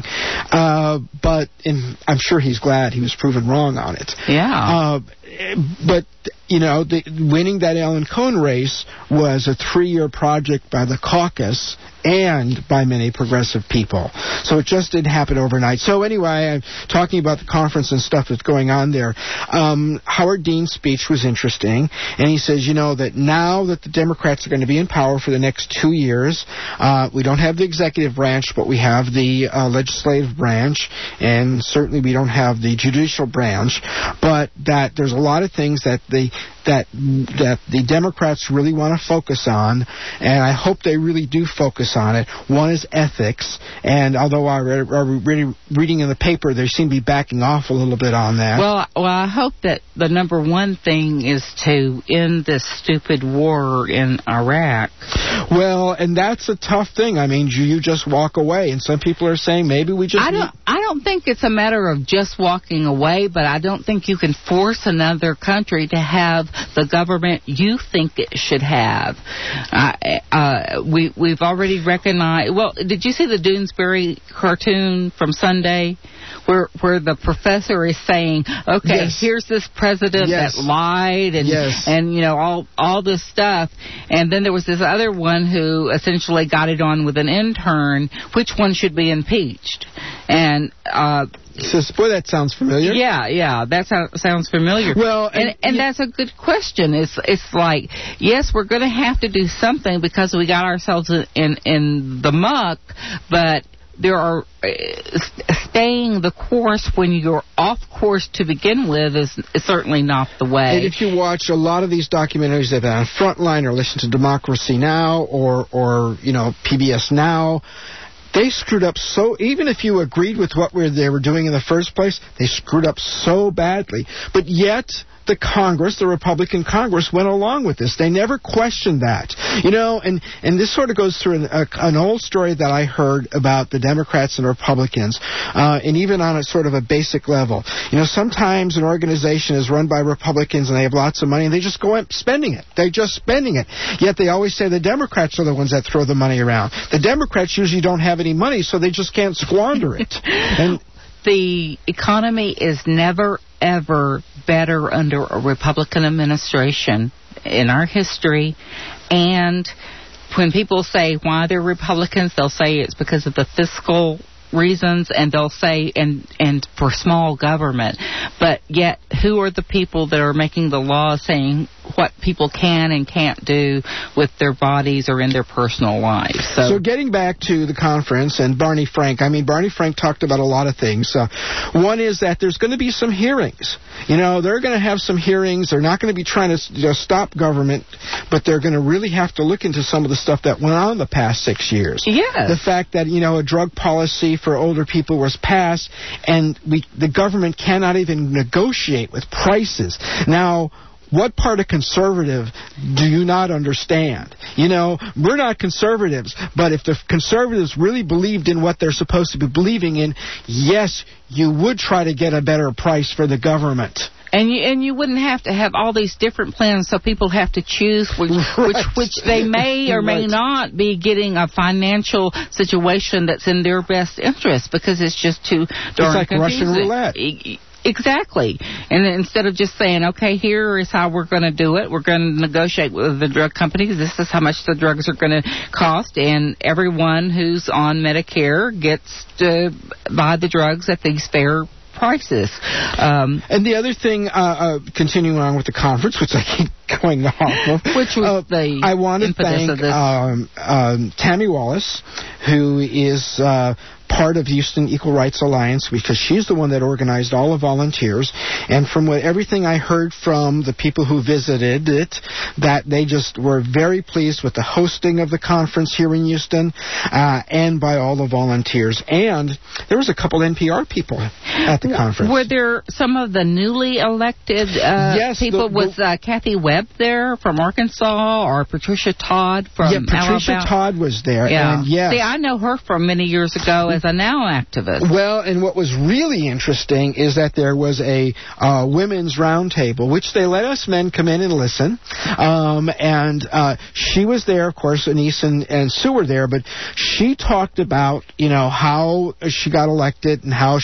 But I'm sure he's glad he was proven wrong on it. Yeah. But winning that Alan Cohn race was a 3-year project by the caucus and by many progressive people. So it just didn't happen overnight. So anyway, I'm talking about the conference and stuff that's going on there. Howard Dean's speech was interesting, and he says, that now that the Democrats are going to be in power for the next 2 years, we don't have the executive branch, but we have the legislative branch, and certainly we don't have the judicial branch, but that there's a lot of things that the Democrats really want to focus on, and I hope they really do focus on it. One is ethics, and although I read reading in the paper, they seem to be backing off a little bit on that. Well, I hope that the number one thing is to end this stupid war in Iraq. Well, and that's a tough thing. I mean, you just walk away, and some people are saying maybe we just... I don't think it's a matter of just walking away, but I don't think you can force another country to have the government you think it should have. We've already recognized... Well, did you see the Doonesbury cartoon from Sunday? Where the professor is saying, okay, yes, here's this president that lied and all this stuff, and then there was this other one who essentially got it on with an intern. Which one should be impeached? And says, boy, that sounds familiar. Yeah, that sounds familiar. Well, and that's a good question. It's like, yes, we're going to have to do something because we got ourselves in the muck, but there are staying the course when you're off course to begin with is certainly not the way. And if you watch a lot of these documentaries that are on Frontline or listen to Democracy Now! or PBS Now!, they screwed up so, even if you agreed with what they were doing in the first place, they screwed up so badly. But yet, the Congress, the Republican Congress, went along with this. They never questioned that. And this sort of goes through an old story that I heard about the Democrats and Republicans, and even on a sort of a basic level. Sometimes an organization is run by Republicans and they have lots of money and they just go out spending it. They're just spending it. Yet they always say the Democrats are the ones that throw the money around. The Democrats usually don't have any money, so they just can't squander it. And the economy is never, ever better under a Republican administration in our history. And when people say why they're Republicans, they'll say it's because of the fiscal reasons, and they'll say and for small government. But yet, who are the people that are making the law saying what people can and can't do with their bodies or in their personal lives? So getting back to the conference and Barney Frank, Barney Frank talked about a lot of things. One is that there's going to be some hearings. They're going to have some hearings. They're not going to be trying to stop government, but they're going to really have to look into some of the stuff that went on the past 6 years. Yes. The fact that, a drug policy for older people was passed, and the government cannot even negotiate with prices. Now, what part of conservative do you not understand? We're not conservatives, but if the conservatives really believed in what they're supposed to be believing in, yes, you would try to get a better price for the government. And you wouldn't have to have all these different plans, so people have to choose which they may or may not be getting a financial situation that's in their best interest, because it's just too darn confusing. Russian roulette. Exactly. And instead of just saying, okay, here is how we're going to do it, we're going to negotiate with the drug companies, this is how much the drugs are going to cost, and everyone who's on Medicare gets to buy the drugs at these fair prices. And the other thing, continuing on with the conference, which I keep going off of, which was the I want to thank Tammy Wallace, who is part of Houston Equal Rights Alliance, because she's the one that organized all the volunteers. And from everything I heard from the people who visited it, that they just were very pleased with the hosting of the conference here in Houston, and by all the volunteers. And there was a couple NPR people at the conference. Were there some of the newly elected people? Was Kathy Webb Webb there from Arkansas, or Patricia Todd from Patricia Alabama? Todd was there. Yeah. And yes. See, I know her from many years ago as a NOW activist. Well, and what was really interesting is that there was a women's roundtable, which they let us men come in and listen. And she was there, of course, Anise and Sue were there, but she talked about, how she got elected and how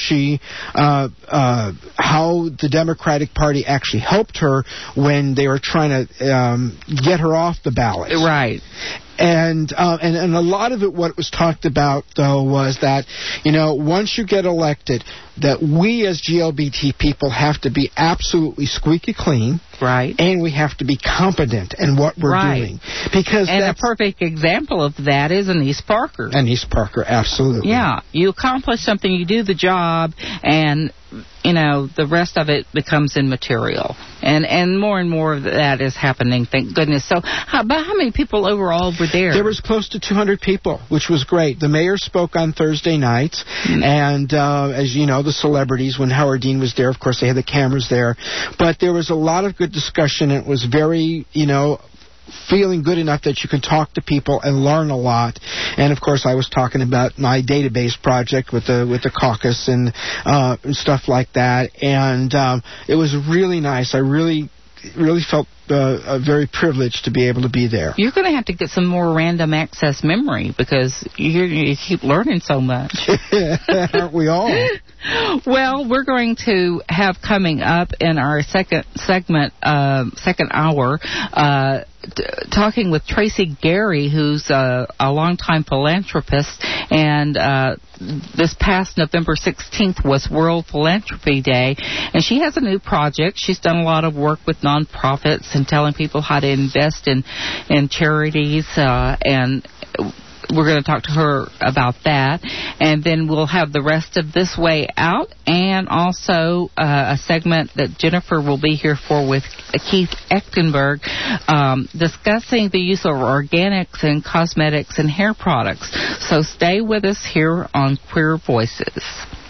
how the Democratic Party actually helped her when they were trying to get her off the ballot. Right. And a lot of it, what was talked about, though, was that, once you get elected, that we as GLBT people have to be absolutely squeaky clean. Right. And we have to be competent in what we're doing. Because a perfect example of that is Anise Parker. Anise Parker, absolutely. Yeah. You accomplish something, you do the job, and the rest of it becomes immaterial. And more of that is happening, thank goodness. So, about how many people overall were there? There was close to 200 people, which was great. The mayor spoke on Thursday nights, and as you know, the celebrities, when Howard Dean was there, of course, they had the cameras there. But there was a lot of good discussion. It was very, feeling good enough that you can talk to people and learn a lot. And of course, I was talking about my database project with the caucus and stuff like that. And it was really nice. I really felt very privileged to be able to be there. You're going to have to get some more random access memory because you keep learning so much. Aren't we all? Well, we're going to have coming up in our second hour, talking with Tracy Gary, who's a longtime philanthropist, and this past November 16th was World Philanthropy Day, and she has a new project. She's done a lot of work with nonprofits and telling people how to invest in charities, and we're going to talk to her about that. And then we'll have the rest of This Way Out, and also a segment that Jennifer will be here for with Keith Echtenberg, discussing the use of organics in cosmetics and hair products. So stay with us here on Queer Voices.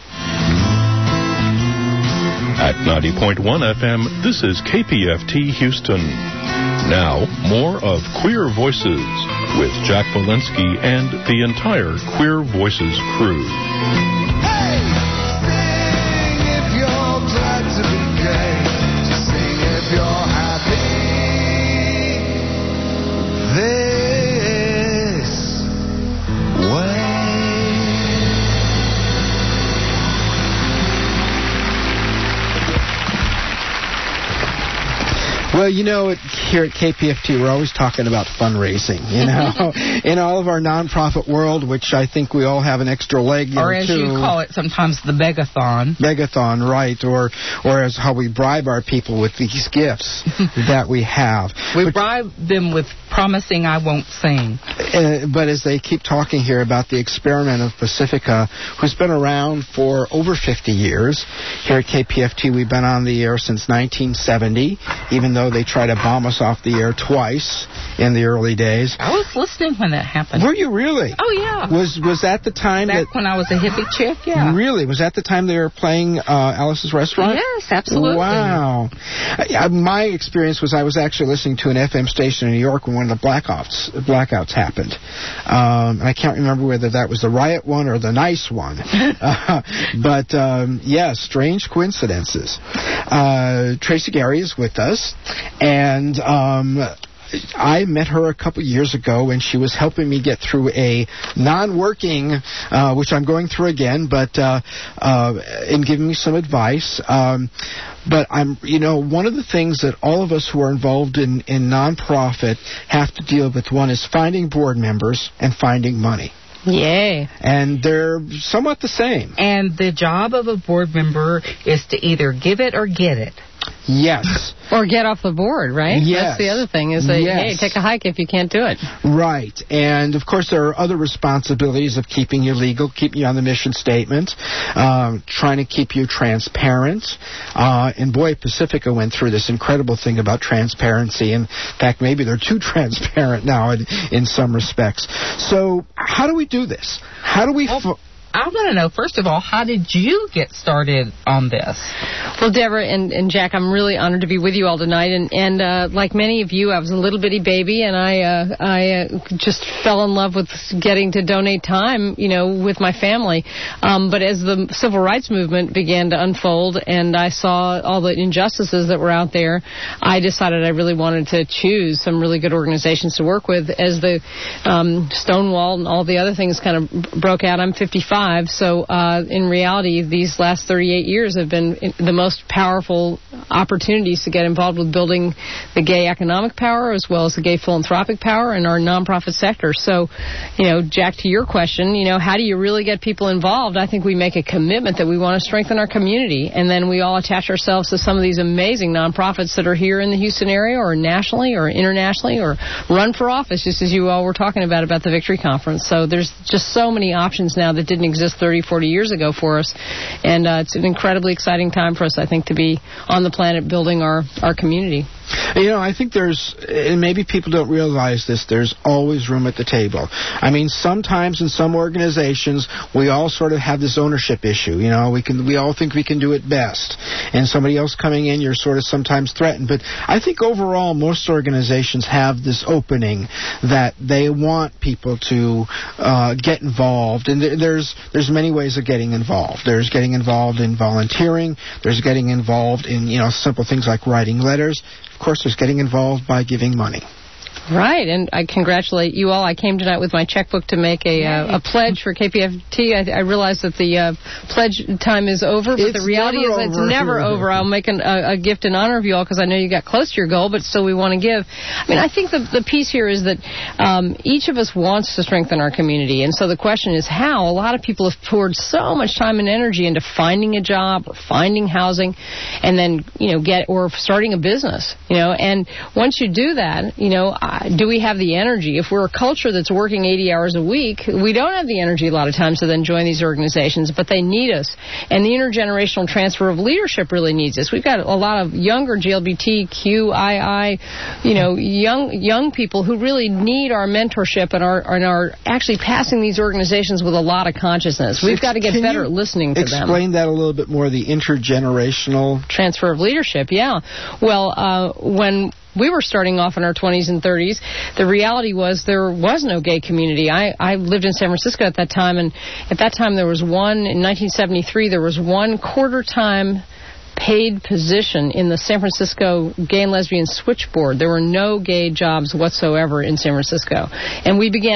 At 90.1 FM, this is KPFT Houston. Now, more of Queer Voices with Jack Walensky and the entire Queer Voices crew. Hey! Sing if you're glad to be gay. Just sing if you're happy. This way. Well, here at KPFT, we're always talking about fundraising, in all of our nonprofit world, which I think we all have an extra leg in, or as you call it sometimes, the Begathon. Begathon, right, or as how we bribe our people with these gifts that we have. We bribe them with promising I won't sing. But as they keep talking here about the experiment of Pacifica, who's been around for over 50 years. Here at KPFT, we've been on the air since 1970, even though they tried to bomb us off the air twice in the early days. I was listening when that happened. Were you really? Oh, yeah. Was that the time Back when I was a hippie chick, yeah. Really? Was that the time they were playing Alice's Restaurant? Yes, absolutely. Wow. My experience was I was actually listening to an FM station in New York when one of the blackouts happened. And I can't remember whether that was the riot one or the nice one. But, yes, strange coincidences. Tracy Gary is with us, and I met her a couple years ago when she was helping me get through a non-working, which I'm going through again, but in giving me some advice. But one of the things that all of us who are involved in nonprofit have to deal with, one is finding board members and finding money. Yay. And they're somewhat the same. And the job of a board member is to either give it or get it. Yes. Or get off the board, right? Yes. That's the other thing, is that, hey, take a hike if you can't do it. Right. And, of course, there are other responsibilities of keeping you legal, keeping you on the mission statement, trying to keep you transparent. And, boy, Pacifica went through this incredible thing about transparency. In fact, maybe they're too transparent now in some respects. So how do we do this? How do we... I want to know, first of all, how did you get started on this? Well, Deborah and Jack, I'm really honored to be with you all tonight. And like many of you, I was a little bitty baby, and I just fell in love with getting to donate time, with my family. But as the civil rights movement began to unfold and I saw all the injustices that were out there, I decided I really wanted to choose some really good organizations to work with. As the Stonewall and all the other things kind of broke out, I'm 55, so in reality, these last 38 years have been the most powerful opportunities to get involved with building the gay economic power as well as the gay philanthropic power in our nonprofit sector. So, Jack, to your question, how do you really get people involved? I think we make a commitment that we want to strengthen our community, and then we all attach ourselves to some of these amazing nonprofits that are here in the Houston area or nationally or internationally, or run for office, just as you all were talking about the Victory Conference. So there's just so many options now that didn't exist 30, 40 years ago for us, and it's an incredibly exciting time for us, I think, to be on the planet building our community. I think and maybe people don't realize this, there's always room at the table. I mean, sometimes in some organizations, we all sort of have this ownership issue. We all think we can do it best. And somebody else coming in, you're sort of sometimes threatened. But I think overall, most organizations have this opening that they want people to get involved. And there's many ways of getting involved. There's getting involved in volunteering. There's getting involved in, simple things like writing letters. Of course, there's getting involved by giving money. Right, and I congratulate you all. I came tonight with my checkbook to make a pledge for KPFT. I realize that the pledge time is over, but the reality is it's never over. I'll make a gift in honor of you all because I know you got close to your goal, but still we want to give. I mean, I think the piece here is that each of us wants to strengthen our community, and so the question is how. A lot of people have poured so much time and energy into finding a job or finding housing, and then or starting a business. And once you do that, do we have the energy? If we're a culture that's working 80 hours a week, we don't have the energy a lot of times to then join these organizations, but they need us. And the intergenerational transfer of leadership really needs us. We've got a lot of younger GLBTQII, young people who really need our mentorship and are actually passing these organizations with a lot of consciousness. We've got to get better at listening to them. Explain that a little bit more, the intergenerational transfer of leadership, yeah. Well, when we were starting off in our 20s and 30s, the reality was there was no gay community. I lived in San Francisco at that time, and at that time in 1973, there was one quarter-time paid position in the San Francisco Gay and Lesbian Switchboard. There were no gay jobs whatsoever in San Francisco. And we began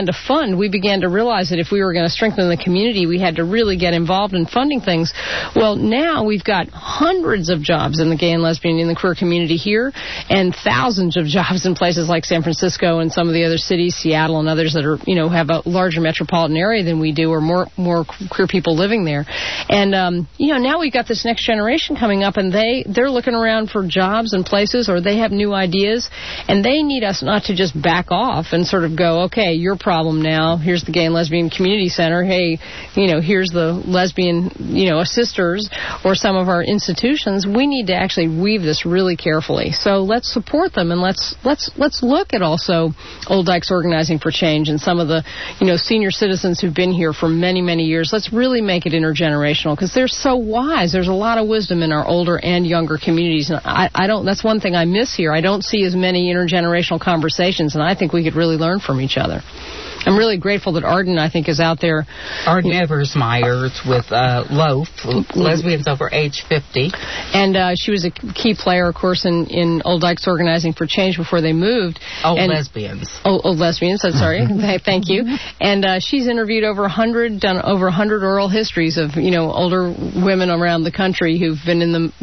to realize that if we were going to strengthen the community, we had to really get involved in funding things. Well, now we've got hundreds of jobs in the gay and lesbian in the queer community here, and thousands of jobs in places like San Francisco and some of the other cities, Seattle and others that are, have a larger metropolitan area than we do, or more queer people living there. And, now we've got this next generation coming up, and they're looking around for jobs and places, or they have new ideas, and they need us not to just back off and sort of go, okay, your problem now, here's the Gay and Lesbian Community Center, hey, here's the lesbian, sisters, or some of our institutions. We need to actually weave this really carefully. So let's support them, and let's look at also Old Dykes Organizing for Change and some of the, senior citizens who've been here for many, many years. Let's really make it intergenerational, because they're so wise. There's a lot of wisdom in our older and younger communities, and I don't. That's one thing I miss here. I don't see as many intergenerational conversations, and I think we could really learn from each other. I'm really grateful that Arden, I think, is out there. Arden Eversmeyer with Loaf, Lesbians Over Age 50. And she was a key player, of course, in Old Dykes Organizing for Change before they moved. Lesbians. Old Lesbians, I'm sorry. Thank you. And she's interviewed done over 100 oral histories of, older women around the country who've been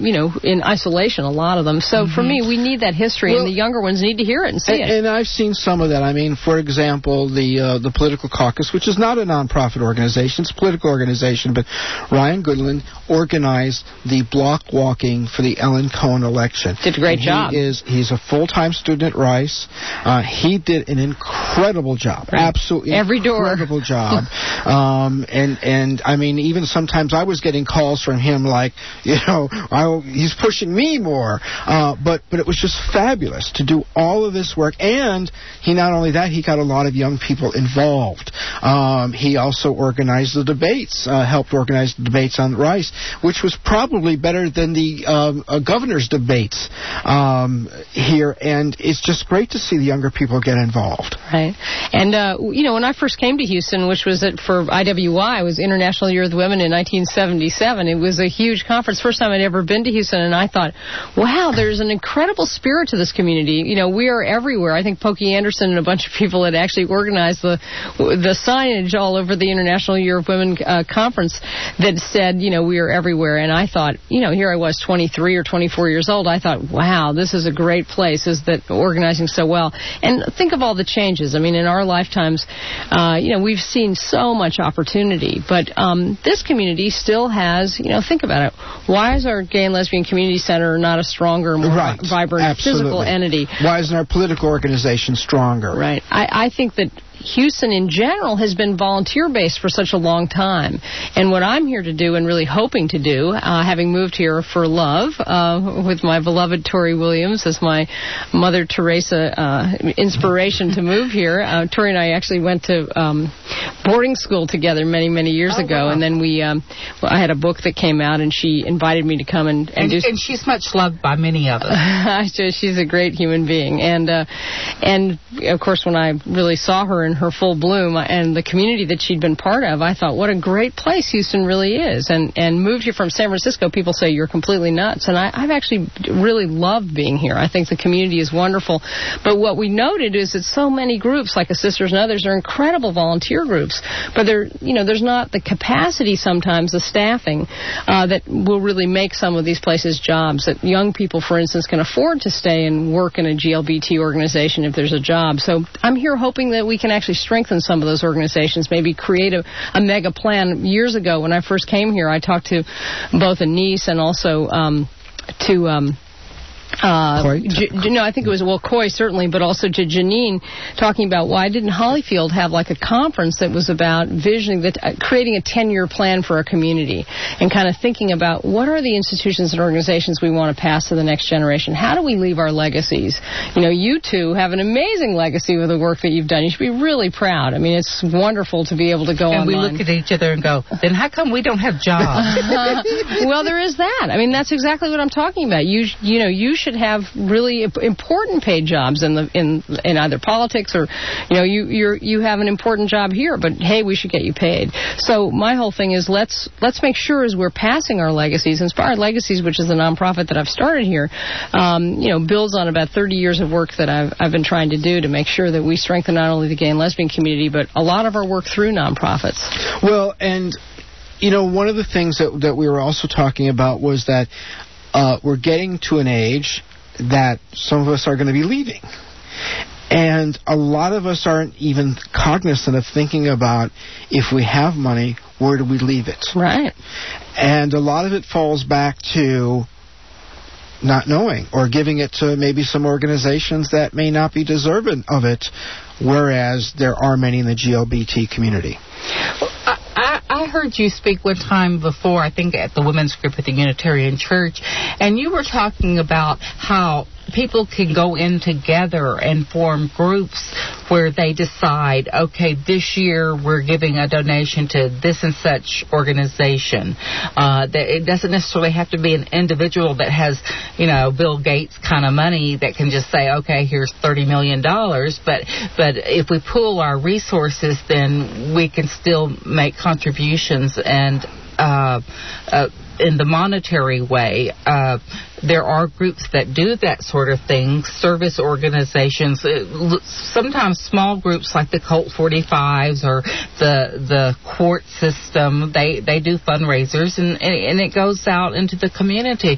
in isolation, a lot of them. So for me, we need that history, and the younger ones need to hear it and see it. And I've seen some of that. I mean, for example, the Political Caucus, which is not a nonprofit organization, it's a political organization, but Ryan Goodland organized the block walking for the Ellen Cohen election. Did a great job. He's a full-time student at Rice. He did an incredible job. Right. Absolutely every door. Incredible job. And I mean, even sometimes I was getting calls from him like, he's pushing me more. But it was just fabulous to do all of this work. And he not only that, he got a lot of young people involved. He also organized the debates, helped organize the debates on rice, which was probably better than the governor's debates here. And it's just great to see the younger people get involved. Right. And, when I first came to Houston, which was for IWI, it was International Year of the Women in 1977, it was a huge conference, first time I'd ever been to Houston, and I thought, wow, there's an incredible spirit to this community. We are everywhere. I think Pokey Anderson and a bunch of people had actually organized the signage all over the International Year of Women conference that said, we are everywhere. And I thought, here I was 23 or 24 years old. I thought, wow, this is a great place, is that organizing so well. And think of all the changes. I mean, in our lifetimes, we've seen so much opportunity. But this community still has, think about it. Why is our Gay and Lesbian Community Center not a stronger, more vibrant physical entity? Why isn't our political organization stronger? Right. I think that Houston in general has been volunteer-based for such a long time. And what I'm here to do and really hoping to do, having moved here for love with my beloved Tori Williams as my Mother Teresa inspiration to move here. Tori and I actually went to boarding school together many, many years ago. Wow. And then I had a book that came out, and she invited me to come and do... And she's much loved by many of us. She's a great human being. And of course, when I really saw her in her full bloom and the community that she'd been part of, I thought, what a great place Houston really is. And moved here from San Francisco, people say you're completely nuts. And I've actually really loved being here. I think the community is wonderful. But what we noted is that so many groups, like the Sisters and others, are incredible volunteer groups. But there's not the capacity sometimes, the staffing, that will really make some of these places jobs. That young people, for instance, can afford to stay and work in a GLBT organization if there's a job. So I'm here hoping that we can actually strengthen some of those organizations, maybe create a mega plan. Years ago, when I first came here, I talked to both a niece and also I think it was, Coy certainly, but also to Janine, talking about why didn't Hollyfield have like a conference that was about visioning, creating a 10-year plan for our community and kind of thinking about what are the institutions and organizations we want to pass to the next generation? How do we leave our legacies? You two have an amazing legacy with the work that you've done. You should be really proud. I mean, it's wonderful to be able to go online. And we look at each other and go, then how come we don't have jobs? Well, there is that. I mean, that's exactly what I'm talking about. You should have really important paid jobs in either politics or you have an important job here, but hey, we should get you paid. So my whole thing is let's make sure as we're passing our legacies, Inspired Legacies, which is a nonprofit that I've started here, builds on about 30 years of work that I've been trying to do to make sure that we strengthen not only the gay and lesbian community but a lot of our work through nonprofits. Well, and one of the things that we were also talking about was that we're getting to an age that some of us are going to be leaving. And a lot of us aren't even cognizant of thinking about, if we have money, where do we leave it? Right. And a lot of it falls back to not knowing or giving it to maybe some organizations that may not be deserving of it, whereas there are many in the GLBT community. I heard you speak one time before, I think at the women's group at the Unitarian Church, and you were talking about how people can go in together and form groups where they decide, okay, this year we're giving a donation to this and such organization. It doesn't necessarily have to be an individual that has, Bill Gates kind of money that can just say, okay, here's $30 million. But if we pool our resources, then we can still make contributions and in the monetary way. There are groups that do that sort of thing, service organizations, sometimes small groups like the Colt 45s or the Court system. They do fundraisers, and it goes out into the community.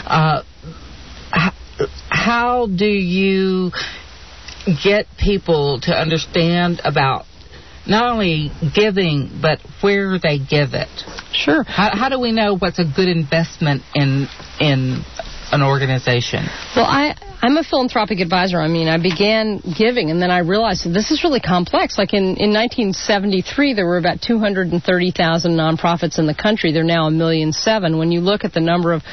How do you get people to understand about not only giving, but where they give it? Sure. How do we know what's a good investment in an organization? Well, I'm a philanthropic advisor. I mean, I began giving, and then I realized this is really complex. Like in 1973, there were about 230,000 nonprofits in the country. They're now 1.7 million. When you look at the number of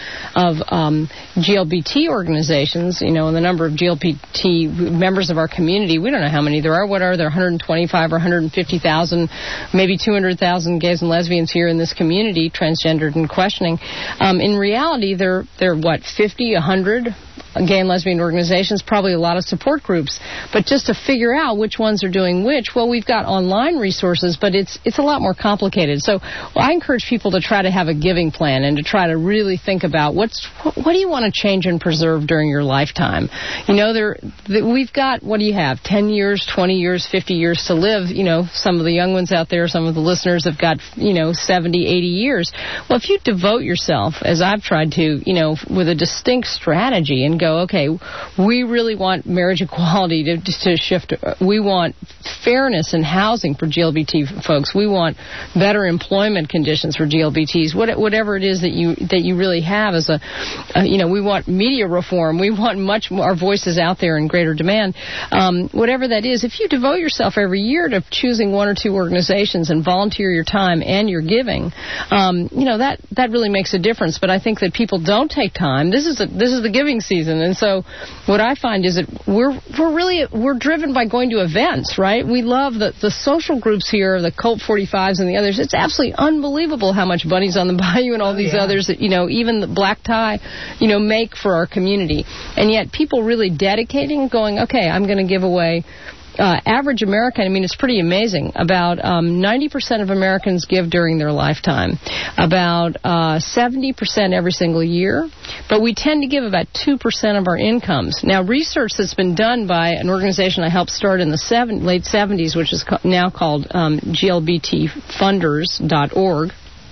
GLBT organizations, and the number of GLBT members of our community, we don't know how many there are. What are there? 125 or 150,000, maybe 200,000 gays and lesbians here in this community, transgendered and questioning. In reality, they're what, 50, 100 gay and lesbian organizations, probably a lot of support groups. But just to figure out which ones are doing which, well, we've got online resources, but it's a lot more complicated. So I encourage people to try to have a giving plan and to try to really think about what do you want to change and preserve during your lifetime. We've got, what do you have, 10 years, 20 years, 50 years to live. Some of the young ones out there, some of the listeners have got, 70, 80 years. Well, if you devote yourself, as I've tried to, with a distinct strategy and go, okay, we really want marriage equality to shift. We want fairness in housing for GLBT folks. We want better employment conditions for GLBTs. Whatever it is that you really have as we want media reform. We want much more our voices out there in greater demand. Whatever that is, if you devote yourself every year to choosing one or two organizations and volunteer your time and your giving, that really makes a difference. But I think that people don't take time. This is the giving season. And so what I find is that we're driven by going to events, right? We love the social groups here, the Cult 45s and the others. It's absolutely unbelievable how much Bunnies on the Bayou and all these others that, even the Black Tie, make for our community. And yet people really dedicating, going, okay, I'm going to give away. Average American, it's pretty amazing. About 90% of Americans give during their lifetime. About 70% every single year. But we tend to give about 2% of our incomes. Now, research that's been done by an organization I helped start in the late 70s, which is now called GLBTfunders.org.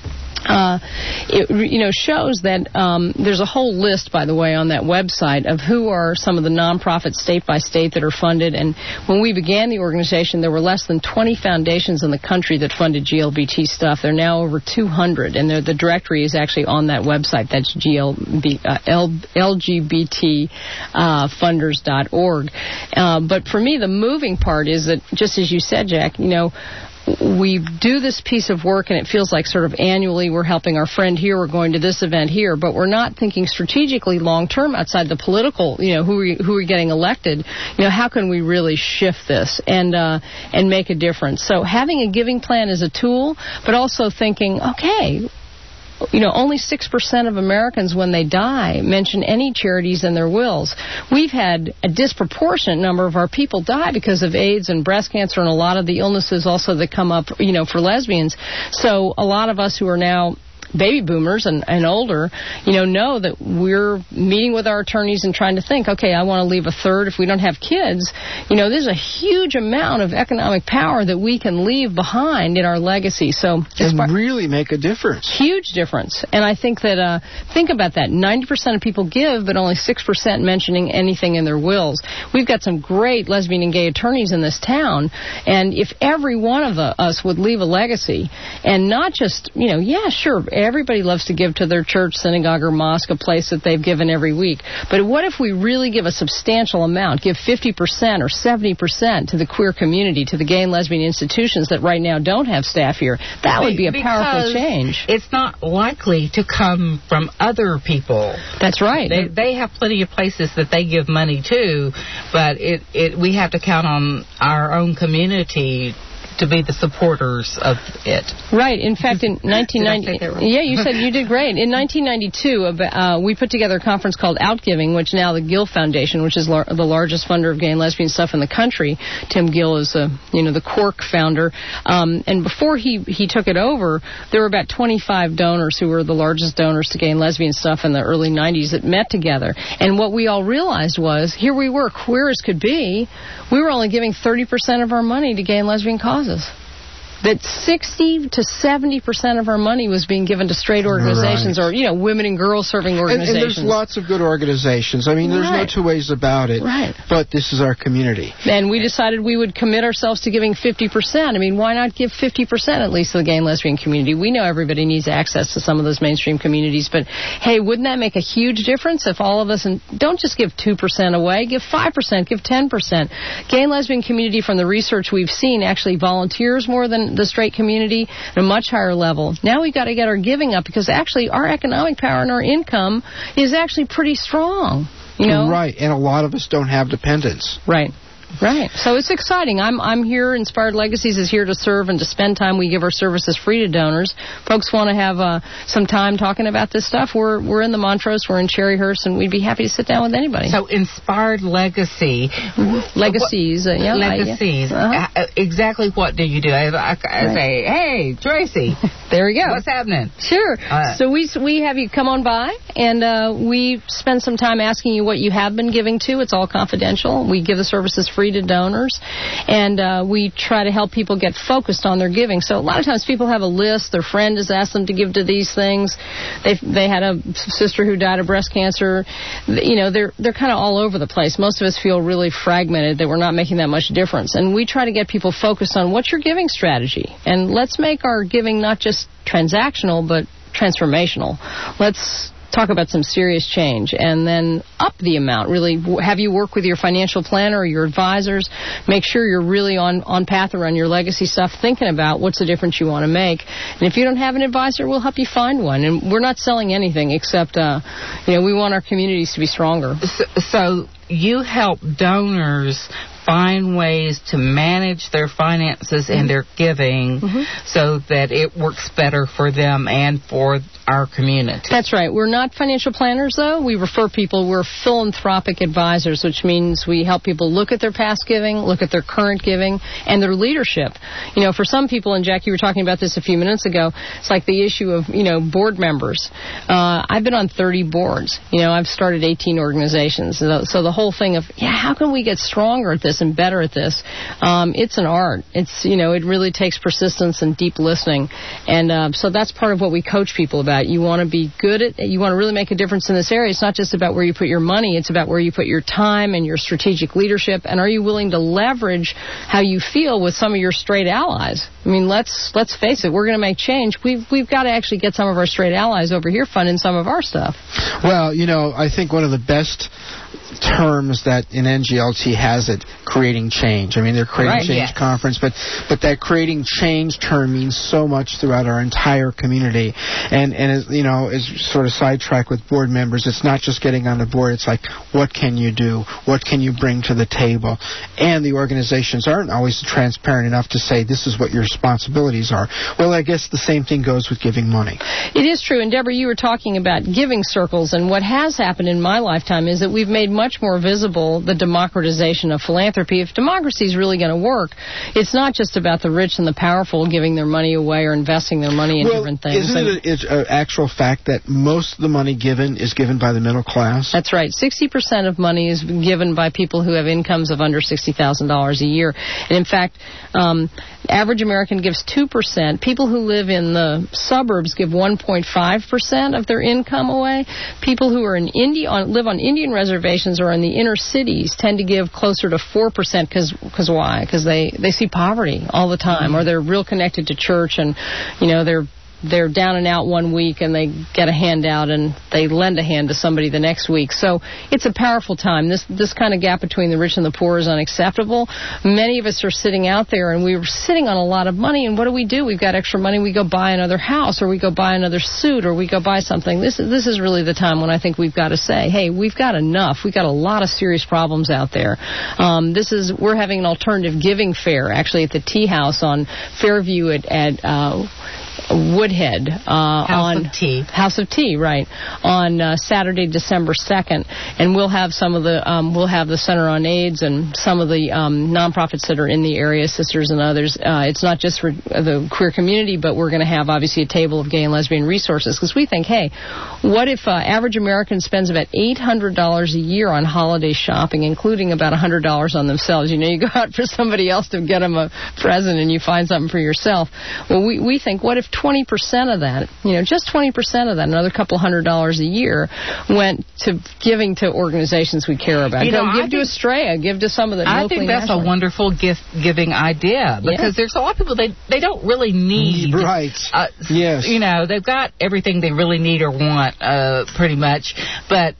It shows that there's a whole list, by the way, on that website of who are some of the nonprofits state by state that are funded. And when we began the organization, there were less than 20 foundations in the country that funded GLBT stuff. There are now over 200, and the directory is actually on that website. That's LGBTfunders.org. But for me, the moving part is that, just as you said, Jack, we do this piece of work, and it feels like sort of annually we're helping our friend here, we're going to this event here, but we're not thinking strategically long-term outside the political, who are getting elected. How can we really shift this and make a difference? So having a giving plan is a tool, but also thinking, okay, only 6% of Americans, when they die, mention any charities in their wills. We've had a disproportionate number of our people die because of AIDS and breast cancer and a lot of the illnesses also that come up, for lesbians. So a lot of us who are now baby boomers and older, know that we're meeting with our attorneys and trying to think, okay, I want to leave a third if we don't have kids. There's a huge amount of economic power that we can leave behind in our legacy. So and really make a difference. Huge difference. And I think that, think about that. 90% of people give, but only 6% mentioning anything in their wills. We've got some great lesbian and gay attorneys in this town, and if every one of us would leave a legacy, and not just, sure, everybody loves to give to their church, synagogue, or mosque, a place that they've given every week. But what if we really give a substantial amount, give 50% or 70% to the queer community, to the gay and lesbian institutions that right now don't have staff here? That would be a powerful change. It's not likely to come from other people. That's right. They have plenty of places that they give money to, but we have to count on our own community to be the supporters of it. Right. In fact, in 1990, yeah, you said you did great. In 1992, we put together a conference called Outgiving, which now the Gill Foundation, which is the largest funder of gay and lesbian stuff in the country. Tim Gill is the Cork founder. And before he took it over, there were about 25 donors who were the largest donors to gay and lesbian stuff in the early 90s that met together. And what we all realized was, here we were, queer as could be, we were only giving 30% of our money to gay and lesbian causes. that 60 to 70% of our money was being given to straight organizations, or women and girls serving organizations. And there's lots of good organizations. I mean, there's no two ways about it. Right. But this is our community. And we decided we would commit ourselves to giving 50%. I mean, why not give 50% at least to the gay and lesbian community? We know everybody needs access to some of those mainstream communities, but hey, wouldn't that make a huge difference if all of us, and don't just give 2% away, give 5%, give 10%. Gay and lesbian community, from the research we've seen, actually volunteers more than the straight community at a much higher level. Now we've got to get our giving up, because actually our economic power and our income is actually pretty strong. Right, and a lot of us don't have dependents. Right. Right. So it's exciting. I'm here. Inspired Legacies is here to serve and to spend time. We give our services free to donors. Folks want to have some time talking about this stuff. We're in the Montrose. We're in Cherryhurst, and we'd be happy to sit down with anybody. So Inspired Legacy. Legacies. Legacies. Exactly what do you do? I say, hey, Tracy. There we go. What's happening? Sure. So we have you come on by, and we spend some time asking you what you have been giving to. It's all confidential. We give the services free to donors, and we try to help people get focused on their giving. So a lot of times people have a list. Their friend has asked them to give to these things. They had a sister who died of breast cancer. They're kind of all over the place. Most of us feel really fragmented, that we're not making that much difference. And we try to get people focused on what's your giving strategy. And let's make our giving not just transactional, but transformational. Let's talk about some serious change, and then up the amount. Really have you work with your financial planner or your advisors. Make sure you're really on path around your legacy stuff, thinking about what's the difference you want to make. And if you don't have an advisor, we'll help you find one. And we're not selling anything except, we want our communities to be stronger. So you help donors find ways to manage their finances and their giving so that it works better for them and for our community. That's right. We're not financial planners, though. We refer people. We're philanthropic advisors, which means we help people look at their past giving, look at their current giving, and their leadership. For some people, and Jack, you were talking about this a few minutes ago, it's like the issue of, board members. I've been on 30 boards. I've started 18 organizations. So the whole thing of, how can we get stronger at this and better at this? It's an art. It's, it really takes persistence and deep listening. And so that's part of what we coach people about. You want to be good at, you want to really make a difference in this area. It's not just about where you put your money. It's about where you put your time and your strategic leadership. And are you willing to leverage how you feel with some of your straight allies? I mean, let's face it. We're going to make change. We've got to actually get some of our straight allies over here funding some of our stuff. Well, I think one of the best terms that in NGLT has it, creating change. I mean, they're creating change conference, but that creating change term means so much throughout our entire community. And as as sort of sidetrack with board members, it's not just getting on the board. It's like, what can you do? What can you bring to the table? And the organizations aren't always transparent enough to say this is what your responsibilities are. Well, I guess the same thing goes with giving money. It is true. And Deborah, you were talking about giving circles, and what has happened in my lifetime is that we've made much more visible the democratization of philanthropy. If democracy is really going to work, it's not just about the rich and the powerful giving their money away or investing their money in different things. Isn't it an actual fact that most of the money given is given by the middle class? That's right. 60% of money is given by people who have incomes of under $60,000 a year. And in fact, average American gives 2%. People who live in the suburbs give 1.5% of their income away. People who are in live on Indian reservations or in the inner cities tend to give closer to 4%. Because why? Because they see poverty all the time, or they're real connected to church, and they're down and out one week and they get a handout and they lend a hand to somebody the next week. So it's a powerful time. This kind of gap between the rich and the poor is unacceptable. Many of us are sitting out there and we're sitting on a lot of money, and what do? We've got extra money. We go buy another house, or we go buy another suit, or we go buy something. This is really the time when I think we've got to say, hey, we've got enough. We've got a lot of serious problems out there. We're having an alternative giving fair actually at the Tea House on Fairview at Woodhead House of Tea, right, on Saturday, December 2nd, and we'll have some of the the Center on AIDS and some of the nonprofits that are in the area, Sisters and others. It's not just for the queer community, but we're going to have obviously a table of gay and lesbian resources, because we think, hey, what if average American spends about $800 a year on holiday shopping, including about $100 on themselves? You go out for somebody else to get them a present and you find something for yourself. Well, we think, what if 20% of that, just 20% of that, another couple $100 a year, went to giving to organizations we care about? Give to Estrella, give to some of the I think that's a wonderful gift-giving idea, because there's a lot of people, they don't really need. Right. Yes. They've got everything they really need or want, pretty much, but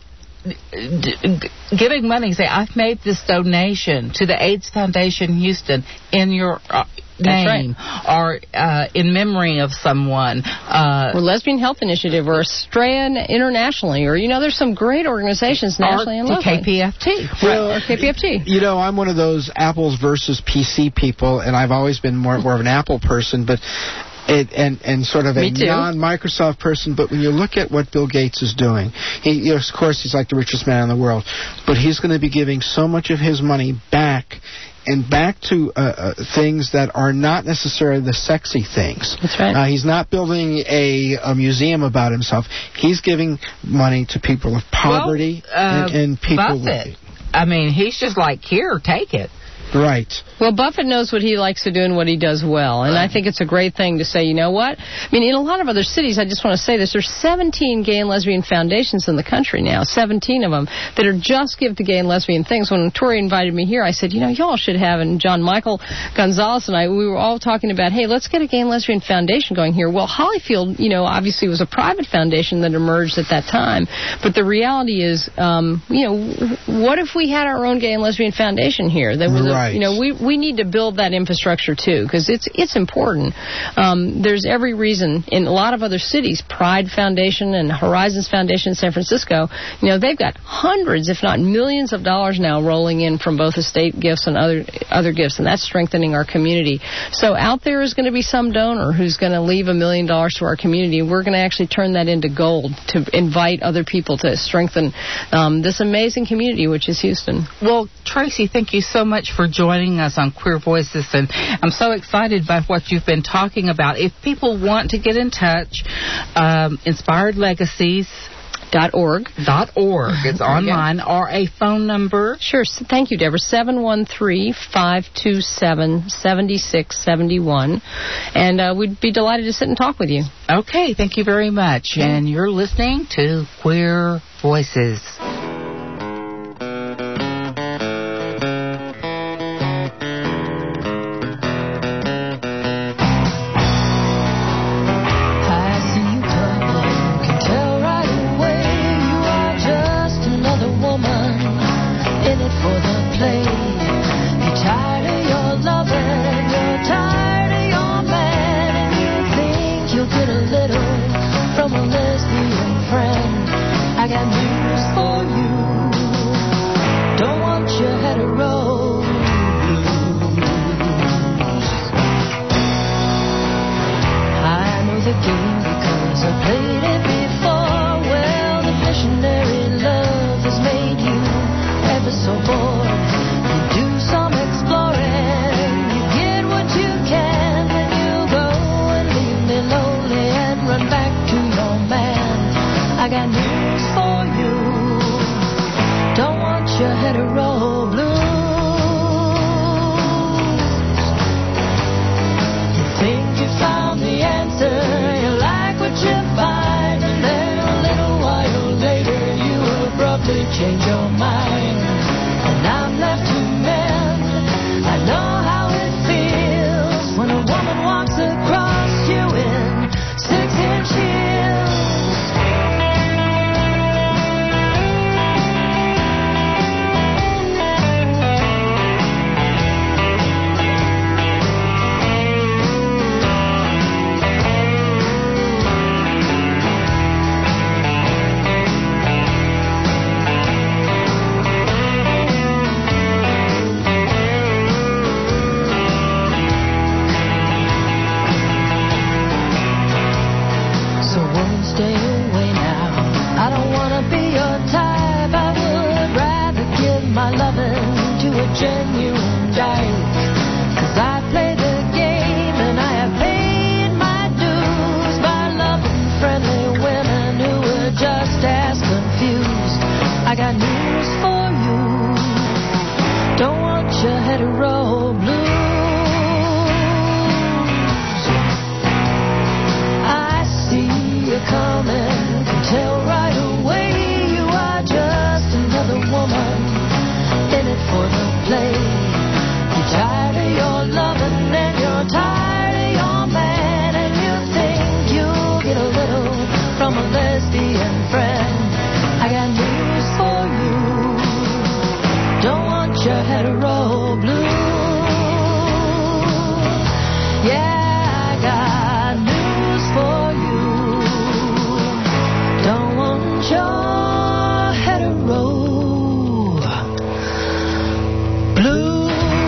giving money, say, I've made this donation to the AIDS Foundation Houston in your name, or in memory of someone. Or Lesbian Health Initiative, or Estrella internationally, or, there's some great organizations nationally and locally. KPFT. Well, or KPFT. I'm one of those Apples versus PC people, and I've always been more of an Apple person, but and sort of a non-Microsoft person, but when you look at what Bill Gates is doing, of course he's like the richest man in the world, but he's going to be giving so much of his money back to things that are not necessarily the sexy things. That's right. He's not building a museum about himself. He's giving money to people of poverty and people Buffett. He's just like, here, take it. Right. Well, Buffett knows what he likes to do and what he does well, and I think it's a great thing to say, you know what? In a lot of other cities, I just want to say this, there's 17 gay and lesbian foundations in the country now, 17 of them, that are just give to gay and lesbian things. When Tori invited me here, I said, y'all should have, and John Michael Gonzalez and I, we were all talking about, hey, let's get a gay and lesbian foundation going here. Well, Hollyfield, obviously was a private foundation that emerged at that time, but the reality is, what if we had our own gay and lesbian foundation here? That was we need to build that infrastructure too, because it's important. There's every reason in a lot of other cities, Pride Foundation and Horizons Foundation in San Francisco, they've got hundreds, if not millions of dollars now rolling in from both estate gifts and other gifts, and that's strengthening our community. So out there is going to be some donor who's going to leave $1 million to our community. We're going to actually turn that into gold to invite other people to strengthen this amazing community, which is Houston. Well, Tracy, thank you so much for joining us on Queer Voices, and I'm so excited by what you've been talking about. If people want to get in touch, InspiredLegacies.org. It's online, or a phone number. Sure. Thank you, Deborah. 713-527-7671. And we'd be delighted to sit and talk with you. Okay, thank you very much. And you're listening to Queer Voices. From a lesbian friend, I got news for you. want your hetero blues. I see you coming, can tell right away you are just another woman in it for the play. You're tired of your loving and you're tired of your man, and you think you'll get a little from a lesbian friend. I got news for you. Don't want your hetero blues. Yeah, I got news for you. Don't want your hetero blues.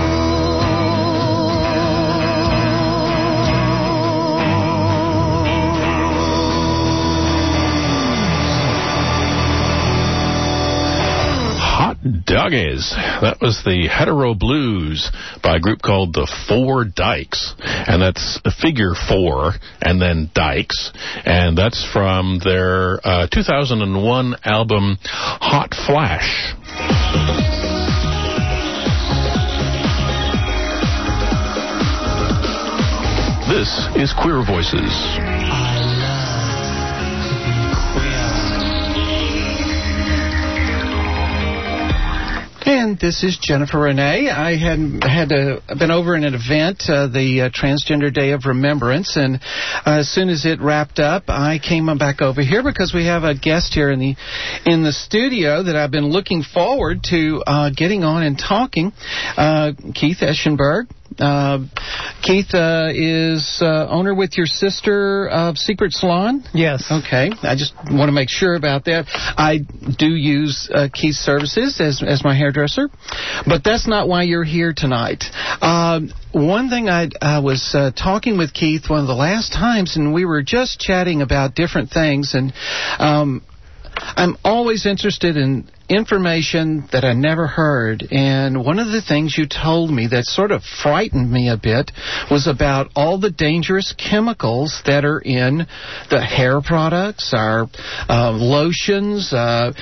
Hot doggies. That was the Hetero Blues by a group called the Four Dykes. And that's figure 4 and then Dykes. And that's from their 2001 album Hot Flash. This is Queer Voices. And this is Jennifer Renee. I had been over in an event, the Transgender Day of Remembrance, and as soon as it wrapped up, I came back over here because we have a guest here in the studio that I've been looking forward to getting on and talking, Keith Eschenberg. Keith is owner with your sister of Secret Salon? Yes. Okay. I just want to make sure about that. I do use Keith's services as my hairdresser, but that's not why you're here tonight. One thing I was talking with Keith one of the last times, and we were just chatting about different things, and I'm always interested in information that I never heard, and one of the things you told me that sort of frightened me a bit was about all the dangerous chemicals that are in the hair products, our lotions,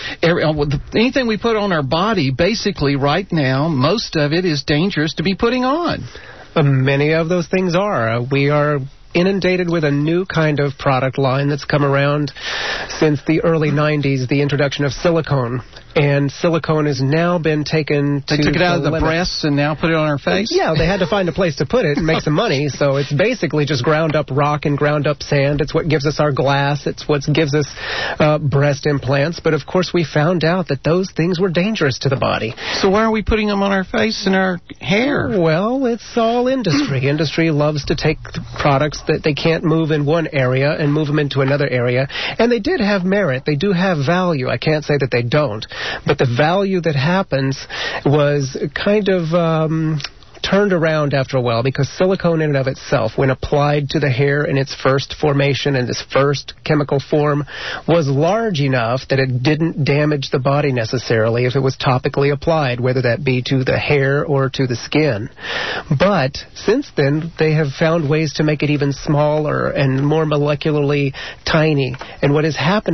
anything we put on our body. Basically, right now, most of it is dangerous to be putting on. Many of those things are. We are inundated with a new kind of product line that's come around since the early 90s, the introduction of silicone. And silicone has now been taken to... They took it out of the breasts and now put it on our face? Yeah, they had to find a place to put it and make some money. So it's basically just ground up rock and ground up sand. It's what gives us our glass. It's what gives us breast implants. But of course we found out that those things were dangerous to the body. So why are we putting them on our face and our hair? Well, it's all industry. Industry loves to take products that they can't move in one area and move them into another area. And they did have merit. They do have value. I can't say that they don't. But the value that happens was kind of turned around after a while, because silicone in and of itself, when applied to the hair in its first formation and its first chemical form, was large enough that it didn't damage the body necessarily if it was topically applied, whether that be to the hair or to the skin. But since then, they have found ways to make it even smaller and more molecularly tiny. And what has happened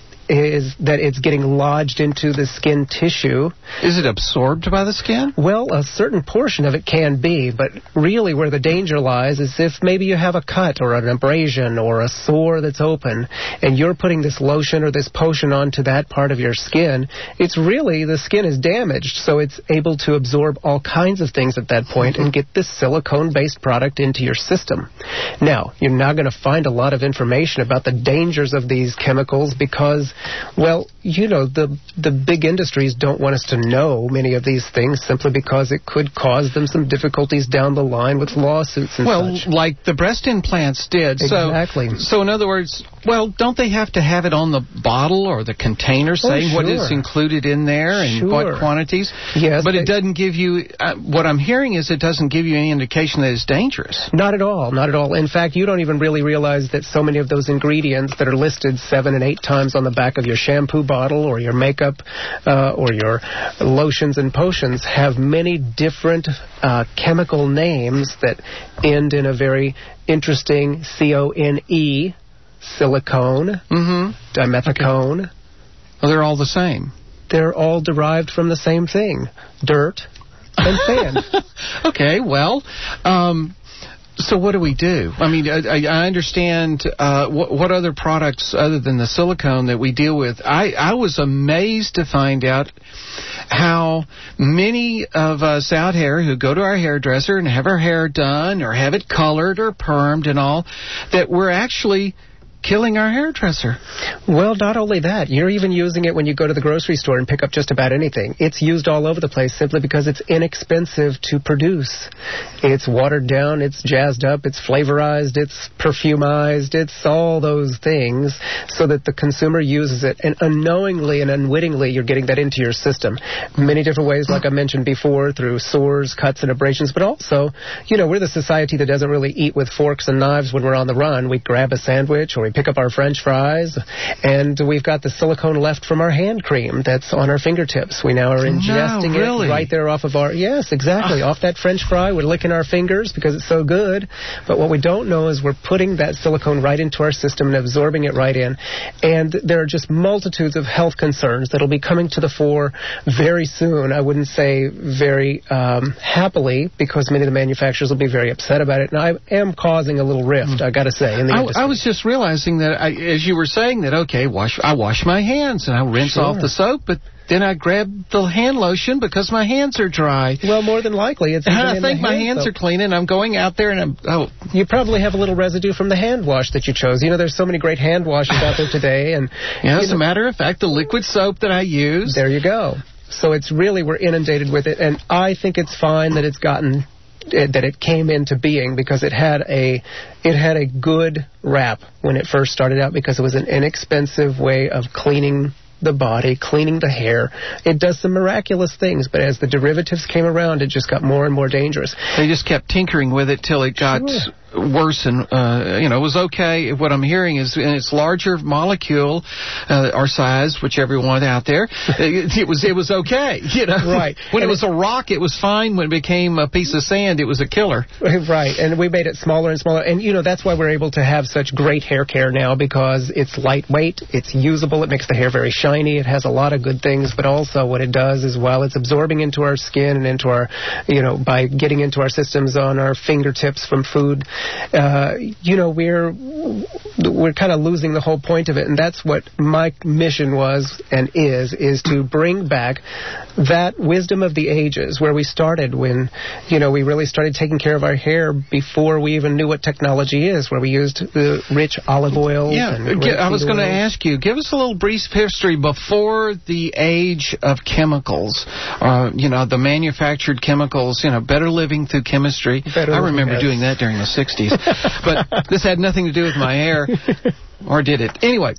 is that it's getting lodged into the skin tissue. Is it absorbed by the skin? Well, a certain portion of it can be, but really where the danger lies is if maybe you have a cut or an abrasion or a sore that's open, and you're putting this lotion or this potion onto that part of your skin, it's really, the skin is damaged, so it's able to absorb all kinds of things at that point and get this silicone-based product into your system. Now, you're not going to find a lot of information about the dangers of these chemicals because, well, you know, the big industries don't want us to know many of these things simply because it could cause them some difficulties down the line with lawsuits and such. Well, like the breast implants did. Exactly. So in other words, well, don't they have to have it on the bottle or the container saying what is included in there and what quantities? Yes. But it doesn't give you, what I'm hearing is it doesn't give you any indication that it's dangerous. Not at all. Not at all. In fact, you don't even really realize that so many of those ingredients that are listed 7 and 8 times on the back of your shampoo bottle or your makeup or your lotions and potions have many different chemical names that end in a very interesting C-O-N-E, silicone, dimethicone. Well, they're all the same. They're all derived from the same thing, dirt. and sand. Okay, well, so what do we do? I mean, I understand what other products other than the silicone that we deal with. I was amazed to find out how many of us out here who go to our hairdresser and have our hair done or have it colored or permed and all, that we're actually killing our hairdresser. Well, not only that, you're even using it when you go to the grocery store and pick up just about anything. It's used all over the place simply because it's inexpensive to produce. It's watered down, it's jazzed up, it's flavorized, it's perfumized, it's all those things so that the consumer uses it. And unknowingly and unwittingly, you're getting that into your system. Many different ways, like I mentioned before, through sores, cuts, and abrasions, but also, we're the society that doesn't really eat with forks and knives when we're on the run. We grab a sandwich or we pick up our French fries, and we've got the silicone left from our hand cream that's on our fingertips. We now are ingesting it right there off of our... Yes, exactly. Off that French fry, we're licking our fingers because it's so good. But what we don't know is we're putting that silicone right into our system and absorbing it right in. And there are just multitudes of health concerns that'll be coming to the fore very soon. I wouldn't say very happily, because many of the manufacturers will be very upset about it. And I am causing a little rift, I got to say, in the industry. I was just realizing that, as you were saying that, okay, I wash my hands and I rinse off the soap, but then I grab the hand lotion because my hands are dry. Well, more than likely, it's. And I think my hands are clean, and I'm going out there and you probably have a little residue from the hand wash that you chose. There's so many great hand washes out there today, and as a matter of fact, the liquid soap that I use. There you go. So it's really, we're inundated with it, and I think it's fine that it came into being, because it had a good rap when it first started out, because it was an inexpensive way of cleaning the body, cleaning the hair. It does some miraculous things, but as the derivatives came around, it just got more and more dangerous. They just kept tinkering with it till it got worse, and it was okay. What I'm hearing is, in its larger molecule or size, whichever one out there, it was okay. Right. When it was a rock, it was fine. When it became a piece of sand, it was a killer. Right, and we made it smaller and smaller, and that's why we're able to have such great hair care now, because it's lightweight, it's usable, it makes the hair very shiny, it has a lot of good things, but also what it does is, while it's absorbing into our skin and into our, by getting into our systems on our fingertips from food, we're kind of losing the whole point of it, and that's what my mission was and is to bring back that wisdom of the ages, where we started when, we really started taking care of our hair before we even knew what technology is, where we used the rich olive oil. Yeah, I was going to ask you, give us a little brief history before the age of chemicals, the manufactured chemicals, better living through chemistry. I remember doing that during the 60s. But this had nothing to do with my hair, or did it? Anyway,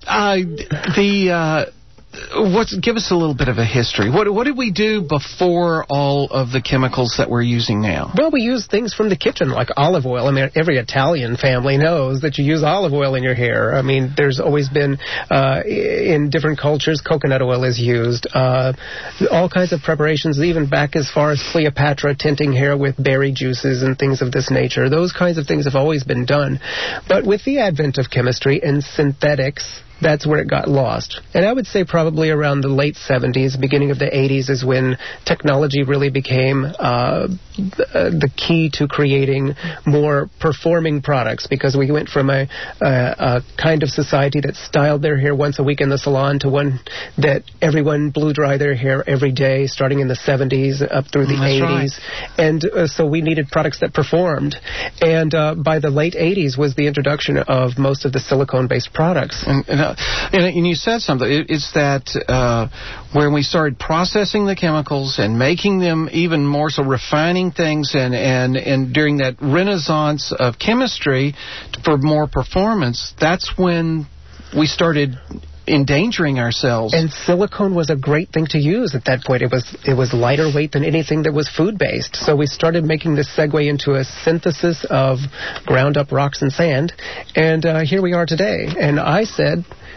give us a little bit of a history. What did we do before all of the chemicals that we're using now? Well, we use things from the kitchen, like olive oil. I mean, every Italian family knows that you use olive oil in your hair. I mean, there's always been, in different cultures, coconut oil is used. All kinds of preparations, even back as far as Cleopatra tinting hair with berry juices and things of this nature. Those kinds of things have always been done. But with the advent of chemistry and synthetics, that's where it got lost. And I would say probably around the late 70s, beginning of the 80s is when technology really became the key to creating more performing products, because we went from a kind of society that styled their hair once a week in the salon to one that everyone blew dry their hair every day, starting in the 70s up through the 80s. Right. And so we needed products that performed. And by the late 80s was the introduction of most of the silicone-based products. And you said something. It's that when we started processing the chemicals and making them even more so, refining things, and during that renaissance of chemistry for more performance, that's when we started endangering ourselves. And silicone was a great thing to use at that point. It was lighter weight than anything that was food-based. So we started making this segue into a synthesis of ground-up rocks and sand, and here we are today. And I said,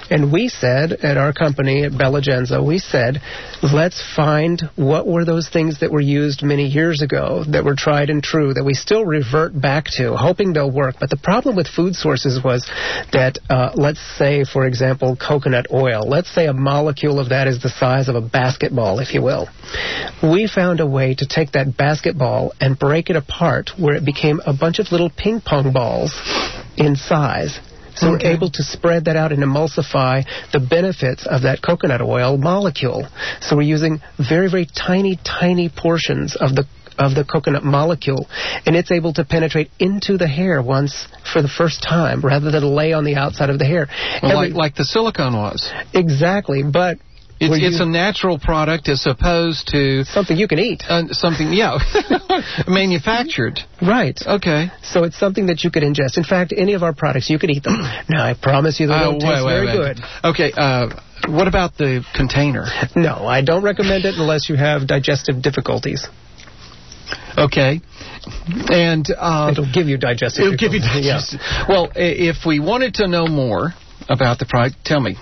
And we said, at our company, at Bella Genza, we said, let's find what were those things that were used many years ago, that were tried and true, that we still revert back to, hoping they'll work. But the problem with food sources was that, let's say, for example, coconut oil. Let's say a molecule of that is the size of a basketball, if you will. We found a way to take that basketball and break it apart where it became a bunch of little ping pong balls in size. So we're able to spread that out and emulsify the benefits of that coconut oil molecule. So we're using very, very tiny, tiny portions of the coconut molecule, and it's able to penetrate into the hair once for the first time rather than lay on the outside of the hair. Well, like the silicone was. Exactly, but it's a natural product as opposed to something you can eat. Manufactured. Right. Okay. So it's something that you could ingest. In fact, any of our products, you could eat them. Now, I promise you they don't taste very good. Okay. What about the container? No, I don't recommend it unless you have digestive difficulties. Okay. And it'll give you digestive difficulties. Yeah. Well, if we wanted to know more about the product, tell me.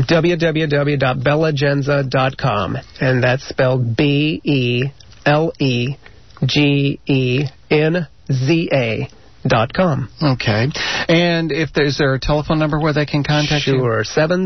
www.bellagenza.com, and that's spelled BELLEGENZA.com. Okay. And is there a telephone number where they can contact you? Sure,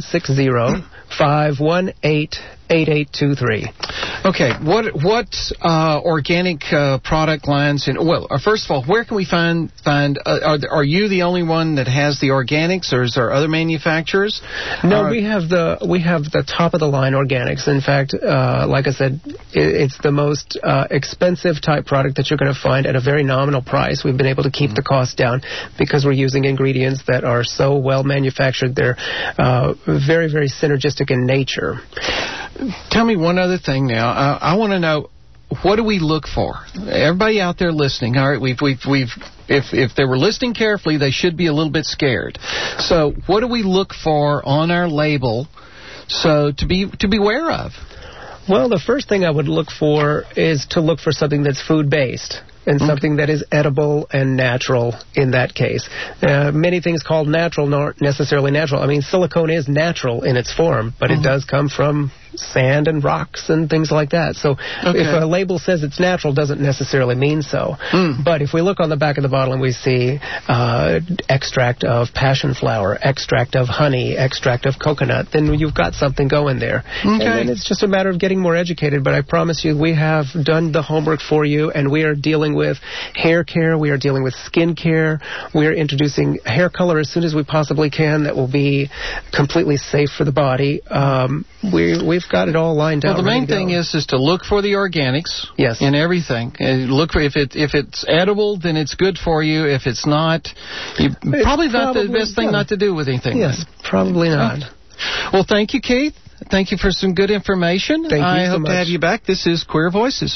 760-518-8823. Okay. What organic product lines? First of all, where can we find? Are you the only one that has the organics, or is there other manufacturers? No, we have the top of the line organics. In fact, like I said, it's the most expensive type product that you're going to find at a very nominal price. We've been able to keep the cost down because we're using ingredients that are so well manufactured. They're very, very synergistic in nature. Tell me one other thing now. I want to know, what do we look for? Everybody out there listening, all right, if they were listening carefully, they should be a little bit scared. So what do we look for on our label to beware of? Well, the first thing I would look for is to look for something that's food-based. And something that is edible and natural in that case. Many things called natural aren't necessarily natural. I mean, silicone is natural in its form, but it does come from sand and rocks and things like that. So if a label says it's natural, doesn't necessarily mean so. But if we look on the back of the bottle and we see extract of passion flower, extract of honey, extract of coconut, then you've got something going there. And then it's just a matter of getting more educated. But I promise you, we have done the homework for you, and we are dealing with hair care, we are dealing with skin care, we are introducing hair color as soon as we possibly can that will be completely safe for the body. We've got it all lined out. Well, the main thing is to look for the organics. Yes. In everything. Look for if it's edible, then it's good for you. If it's not, probably not the best thing not to do with anything. Yes, probably not. Well, thank you, Keith. Thank you for some good information. I hope to have you back. This is Queer Voices.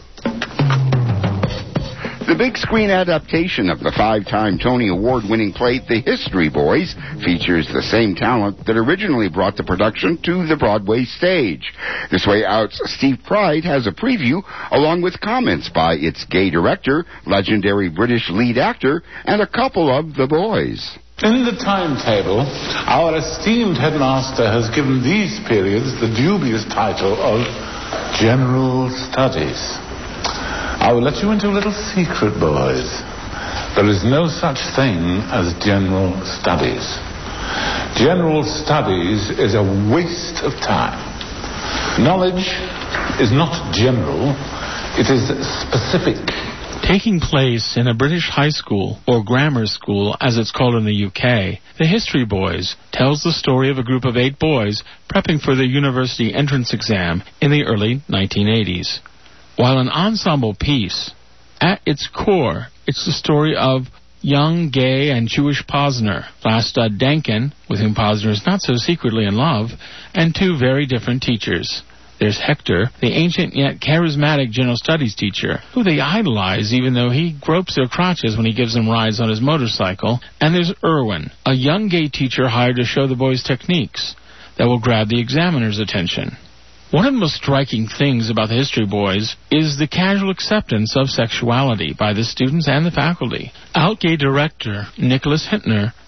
The big screen adaptation of the 5-time Tony Award-winning play The History Boys features the same talent that originally brought the production to the Broadway stage. This Way Out's Steve Pride has a preview along with comments by its gay director, legendary British lead actor, and a couple of the boys. In the timetable, our esteemed headmaster has given these periods the dubious title of General Studies. I will let you into a little secret, boys. There is no such thing as general studies. General studies is a waste of time. Knowledge is not general, it is specific. Taking place in a British high school, or grammar school as it's called in the UK, The History Boys tells the story of a group of 8 boys prepping for their university entrance exam in the early 1980s. While an ensemble piece, at its core, it's the story of young, gay, and Jewish Posner, Vlasta Denkin, with whom Posner is not so secretly in love, and 2 very different teachers. There's Hector, the ancient yet charismatic general studies teacher, who they idolize even though he gropes their crotches when he gives them rides on his motorcycle. And there's Irwin, a young gay teacher hired to show the boys techniques that will grab the examiner's attention. One of the most striking things about the History Boys is the casual acceptance of sexuality by the students and the faculty. Out gay director Nicholas Hintner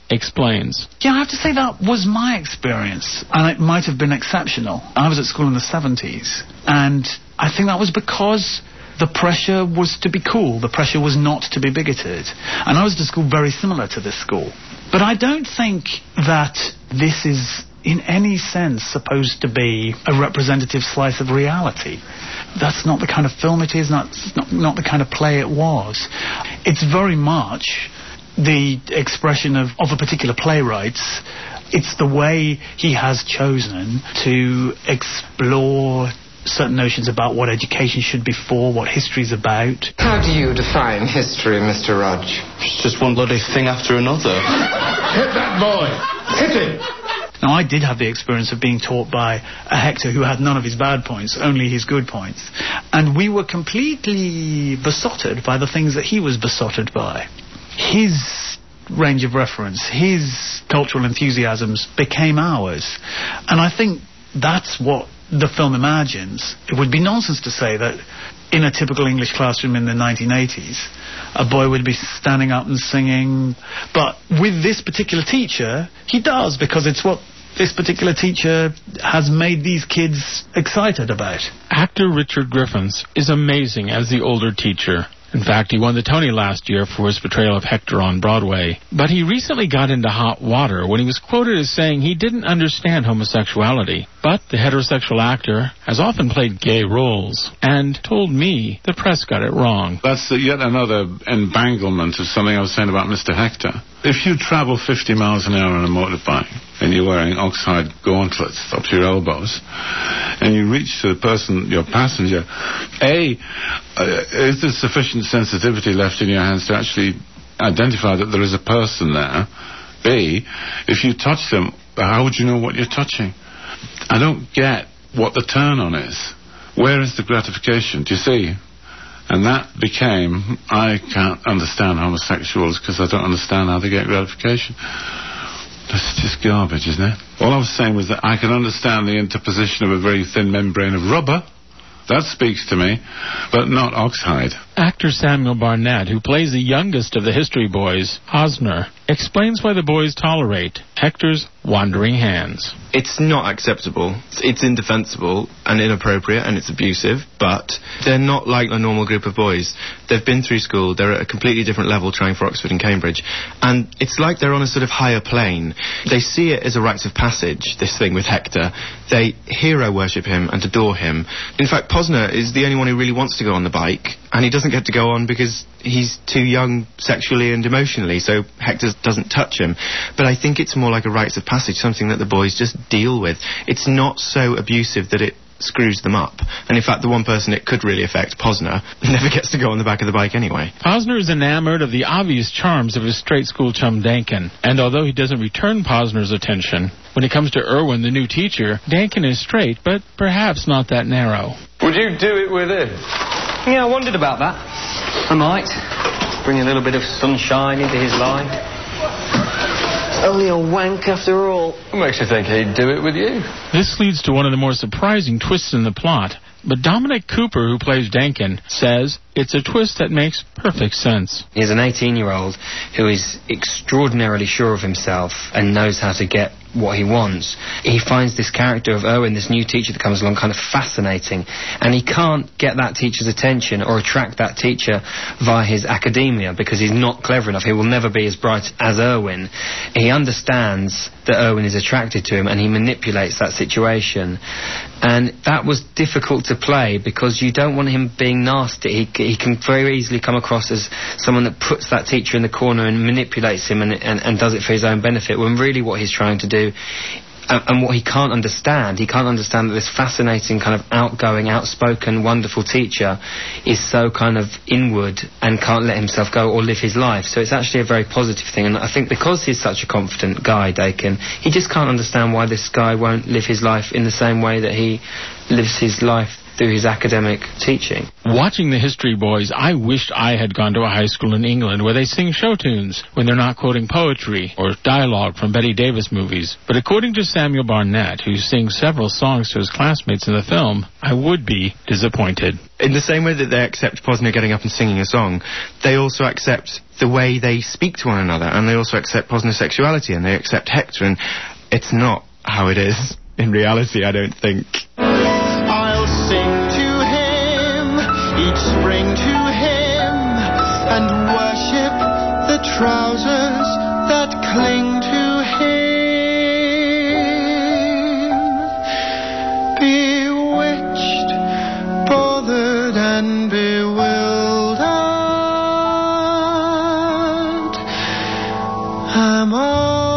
explains. Yeah, I have to say that was my experience, and it might have been exceptional. I was at school in the 70s, and I think that was because the pressure was to be cool. The pressure was not to be bigoted. And I was at a school very similar to this school. But I don't think that this is in any sense supposed to be a representative slice of reality. That's not the kind of film it is, not the kind of play it was. It's very much the expression of a particular playwright. It's the way he has chosen to explore certain notions about what education should be for, what history's about. How do you define history, Mr. Rudge? It's just one bloody thing after another. Hit that boy! Hit him! Now, I did have the experience of being taught by a Hector who had none of his bad points, only his good points. And we were completely besotted by the things that he was besotted by. His range of reference, his cultural enthusiasms became ours. And I think that's what the film imagines. It would be nonsense to say that in a typical English classroom in the 1980s, a boy would be standing up and singing. But with this particular teacher, he does, because it's what this particular teacher has made these kids excited about. Actor Richard Griffiths is amazing as the older teacher. In fact, he won the Tony last year for his portrayal of Hector on Broadway. But he recently got into hot water when he was quoted as saying he didn't understand homosexuality. But the heterosexual actor has often played gay roles and told me the press got it wrong. That's yet another embanglement of something I was saying about Mr. Hector. If you travel 50 miles an hour on a motorbike and you're wearing oxhide gauntlets up to your elbows and you reach to the person, your passenger, is there sufficient sensitivity left in your hands to actually identify that there is a person there? B, if you touch them, how would you know what you're touching? I don't get what the turn-on is. Where is the gratification? Do you see? And that became, I can't understand homosexuals because I don't understand how they get gratification. That's just garbage, isn't it? All I was saying was that I can understand the interposition of a very thin membrane of rubber. That speaks to me, but not oxhide. Actor Samuel Barnett, who plays the youngest of the History Boys, Hosmer, explains why the boys tolerate Hector's wandering hands. It's not acceptable. It's indefensible and inappropriate and it's abusive, but they're not like a normal group of boys. They've been through school, they're at a completely different level trying for Oxford and Cambridge, and it's like they're on a sort of higher plane. They see it as a rite of passage, this thing with Hector. They hero worship him and adore him. In fact, Posner is the only one who really wants to go on the bike, and he doesn't get to go on because he's too young sexually and emotionally, so Hector doesn't touch him. But I think it's more like a rite of passage, something that the boys just deal with. It's not so abusive that it screws them up. And in fact, the one person it could really affect, Posner, never gets to go on the back of the bike anyway. Posner is enamored of the obvious charms of his straight school chum Dankin, and although he doesn't return Posner's attention, when it comes to Irwin, the new teacher, Dankin is straight, but perhaps not that narrow. Would you do it with him? Yeah, I wondered about that. I might. Bring a little bit of sunshine into his life. Only a wank after all. What makes you think he'd do it with you? This leads to one of the more surprising twists in the plot, but Dominic Cooper, who plays Dankin, says it's a twist that makes perfect sense. He's an 18-year-old who is extraordinarily sure of himself and knows how to get what he wants. He finds this character of Irwin, this new teacher that comes along, kind of fascinating, and he can't get that teacher's attention or attract that teacher via his academia because he's not clever enough. He will never be as bright as Irwin. He understands that Irwin is attracted to him and he manipulates that situation, and that was difficult to play because you don't want him being nasty. He can very easily come across as someone that puts that teacher in the corner and manipulates him and does it for his own benefit, when really what he's trying to do and what he can't understand that this fascinating, kind of outgoing, outspoken, wonderful teacher is so kind of inward and can't let himself go or live his life. So it's actually a very positive thing, and I think because he's such a confident guy, Dakin, he just can't understand why this guy won't live his life in the same way that he lives his life through his academic teaching. Watching the History Boys, I wished I had gone to a high school in England where they sing show tunes when they're not quoting poetry or dialogue from Bette Davis movies. But according to Samuel Barnett, who sings several songs to his classmates in the film, I would be disappointed. In the same way that they accept Posner getting up and singing a song, they also accept the way they speak to one another, and they also accept Posner's sexuality, and they accept Hector, and it's not how it is in reality, I don't think. I'll sing to him, each spring to him, and worship the trousers that cling to him. Bewitched, bothered, and bewildered, am I.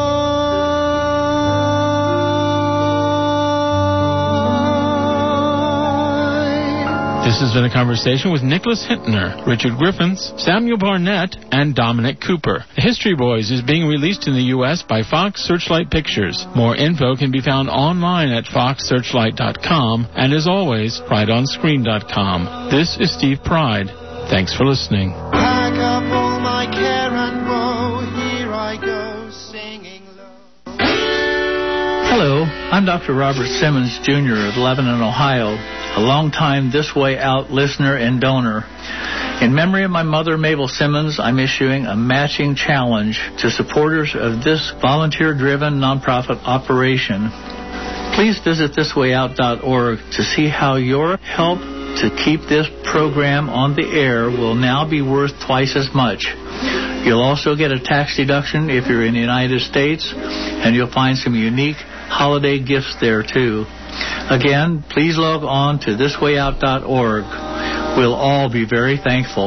This has been a conversation with Nicholas Hintner, Richard Griffins, Samuel Barnett, and Dominic Cooper. The History Boys is being released in the U.S. by Fox Searchlight Pictures. More info can be found online at foxsearchlight.com and, as always, prideonscreen.com. This is Steve Pride. Thanks for listening. Pack up all my care and woe, here I go singing low. Hello, I'm Dr. Robert Simmons, Jr. of Lebanon, Ohio, a longtime This Way Out listener and donor. In memory of my mother, Mabel Simmons, I'm issuing a matching challenge to supporters of this volunteer-driven nonprofit operation. Please visit thiswayout.org to see how your help to keep this program on the air will now be worth twice as much. You'll also get a tax deduction if you're in the United States, and you'll find some unique holiday gifts there, too. Again, please log on to thiswayout.org. We'll all be very thankful.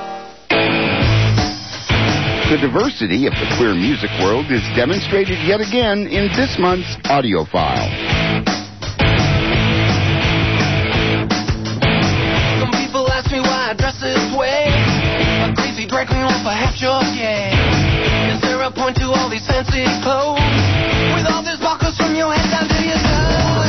The diversity of the queer music world is demonstrated yet again in this month's Audiophile. Some people ask me why I dress this way. A crazy drag queen off a half-short gay. Is there a point to all these fancy clothes? With all these buckles from your head down to your toes.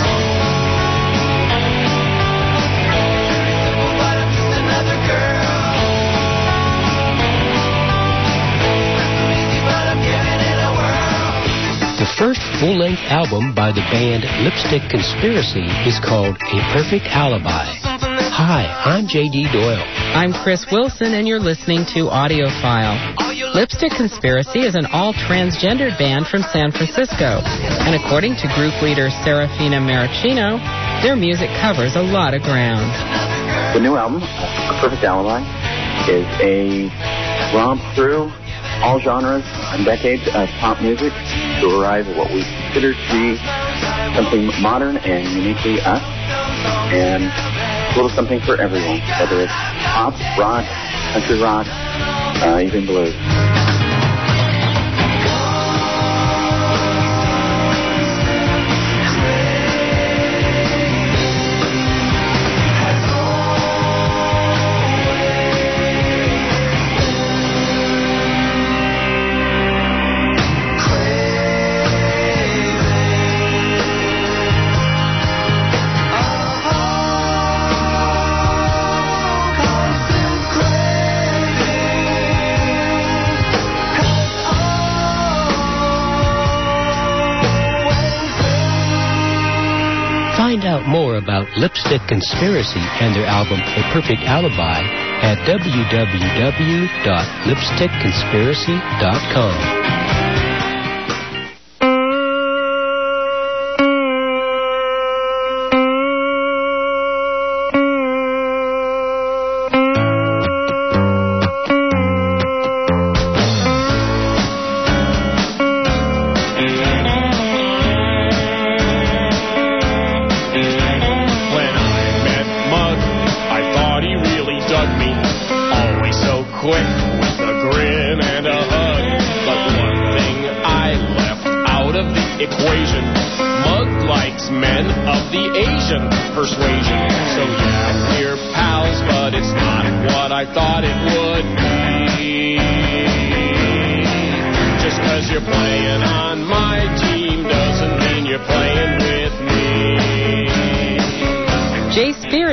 The first full-length album by the band Lipstick Conspiracy is called A Perfect Alibi. Hi, I'm J.D. Doyle. I'm Chris Wilson, and you're listening to Audiophile. Lipstick Conspiracy is an all-transgendered band from San Francisco, and according to group leader Serafina Maricino, their music covers a lot of ground. The new album, A Perfect Alibi, is a romp through all genres and decades of pop music to arrive at what we consider to be something modern and uniquely us, and a little something for everyone, whether it's pop, rock, country rock, even blues. Find out more about Lipstick Conspiracy and their album A Perfect Alibi at www.lipstickconspiracy.com.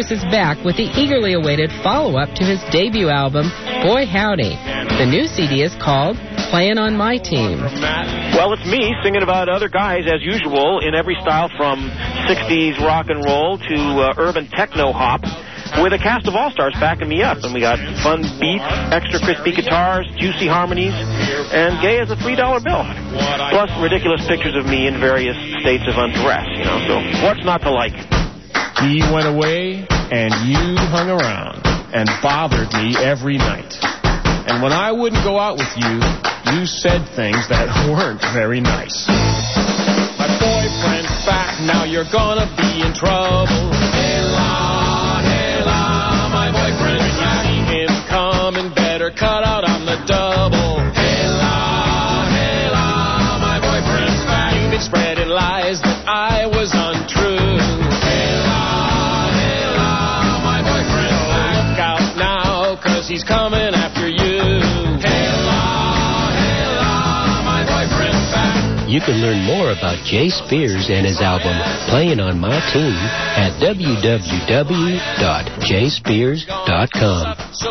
Spears is back with the eagerly awaited follow-up to his debut album, Boy Howdy. The new CD is called Playing on My Team. Well, it's me singing about other guys, as usual, in every style from 60s rock and roll to urban techno hop, with a cast of all-stars backing me up. And we got fun beats, extra crispy guitars, juicy harmonies, and gay as a $3 bill. Plus ridiculous pictures of me in various states of undress, so what's not to like? He went away, and you hung around and bothered me every night. And when I wouldn't go out with you, you said things that weren't very nice. My boyfriend's back, now you're gonna be in trouble. Hey la, my boyfriend, when you see him coming, better cut out on the double. Hey la, my boyfriend's back. You've been spreading lies that I was untrue. Hey la, my boyfriend's back. Look out now, 'cause he's coming after you. You can learn more about Jay Spears and his album Playing on My Team at www.jayspears.com.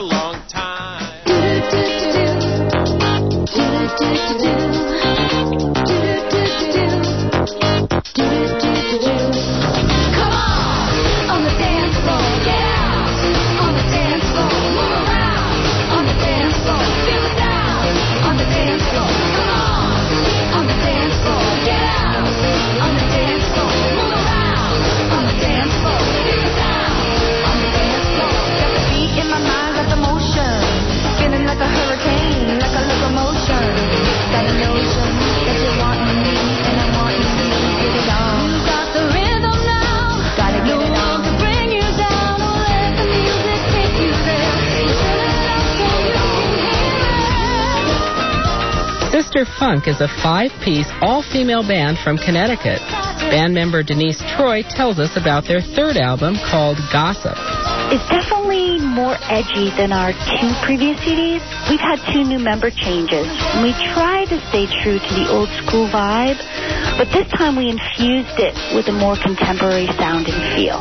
Sister Funk is a 5-piece, all-female band from Connecticut. Band member Denise Troy tells us about their third album called Gossip. It's definitely more edgy than our 2 previous CDs. We've had 2 new member changes. We try to stay true to the old school vibe, but this time we infused it with a more contemporary sound and feel.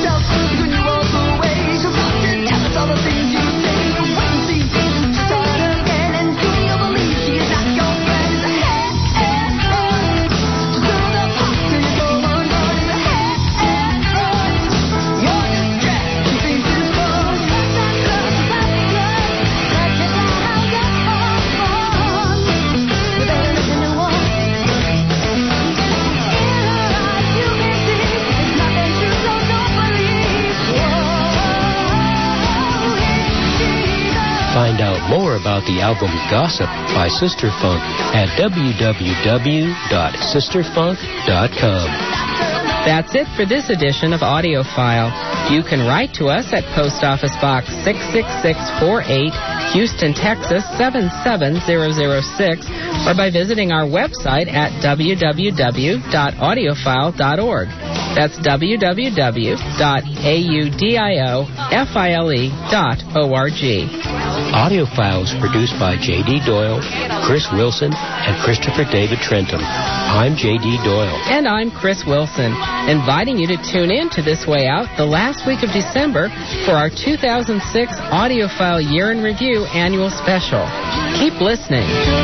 Find out more about the album Gossip by Sister Funk at www.sisterfunk.com. That's it for this edition of AudioFile. You can write to us at Post Office Box 66648, Houston, Texas 77006, or by visiting our website at www.audiophile.org. That's www.audiofile.org. AudioFile is produced by J.D. Doyle, Chris Wilson, and Christopher David Trentham. I'm J.D. Doyle. And I'm Chris Wilson, inviting you to tune in to This Way Out the last week of December for our 2006 AudioFile Year in Review annual special. Keep listening.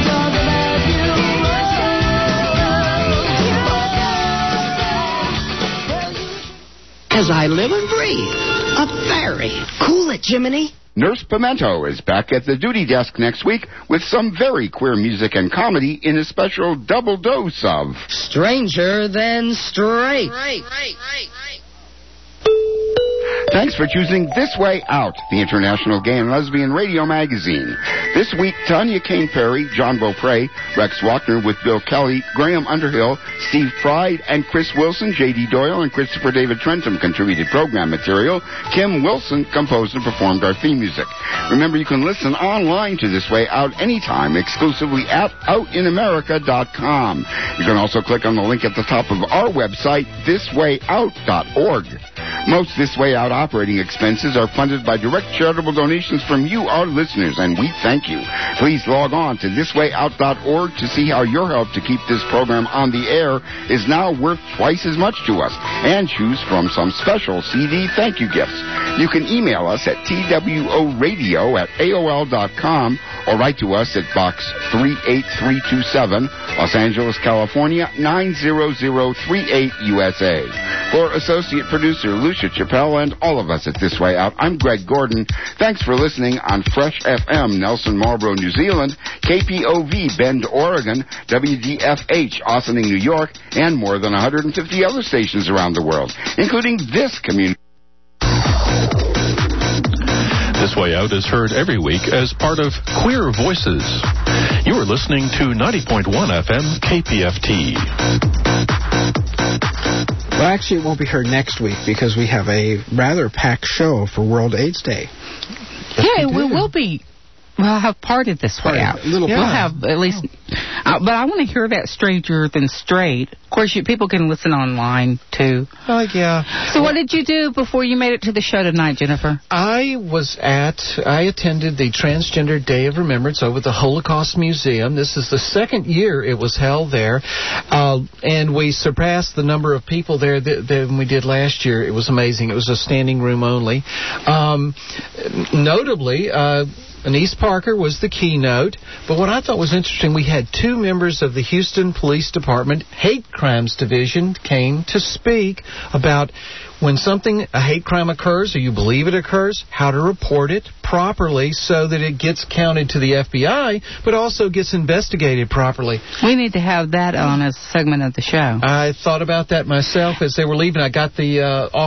As I live and breathe, a fairy. Cool it, Jiminy. Nurse Pimento is back at the duty desk next week with some very queer music and comedy in a special double dose of Stranger Than Straight. Thanks for choosing This Way Out, the International Gay and Lesbian Radio Magazine. This week, Tanya Kane Perry, John Beaupre, Rex Walkner with Bill Kelly, Graham Underhill, Steve Pride, and Chris Wilson, J.D. Doyle, and Christopher David Trentham contributed program material. Kim Wilson composed and performed our theme music. Remember, you can listen online to This Way Out anytime, exclusively at outinamerica.com. You can also click on the link at the top of our website, thiswayout.org. Most This Way Out operating expenses are funded by direct charitable donations from you, our listeners, and we thank you. Please log on to thiswayout.org to see how your help to keep this program on the air is now worth twice as much to us, and choose from some special CD thank you gifts. You can email us at tworadio@aol.com or write to us at Box 38327, Los Angeles, California, 90038 USA. For Associate Producer Lucia Chappelle and all of us at This Way Out, I'm Greg Gordon. Thanks for listening on Fresh FM, Nelson Marlborough, New Zealand, KPOV, Bend, Oregon, WDFH, Ossining, New York, and more than 150 other stations around the world, including this community. This Way Out is heard every week as part of Queer Voices. You are listening to 90.1 FM KPFT. Well, actually, it won't be heard next week because we have a rather packed show for World AIDS Day. Yeah, we will be. We'll have part of This Way Out. We'll have at least... but I want to hear that Stranger Than Straight. Of course, people can listen online, too. Yeah. So what did you do before you made it to the show tonight, Jennifer? I attended the Transgender Day of Remembrance over at the Holocaust Museum. This is the second year it was held there. And we surpassed the number of people there than we did last year. It was amazing. It was a standing room only. Notably... Anise Parker was the keynote, but what I thought was interesting, we had two members of the Houston Police Department Hate Crimes Division came to speak about when a hate crime occurs or you believe it occurs, how to report it properly so that it gets counted to the FBI, but also gets investigated properly. We need to have that on as a segment of the show. I thought about that myself as they were leaving. I got the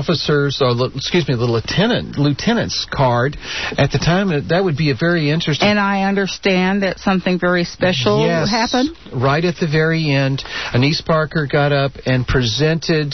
lieutenant's card at the time. That would be a very interesting. And I understand that something very special happened? Right at the very end, Anise Parker got up and presented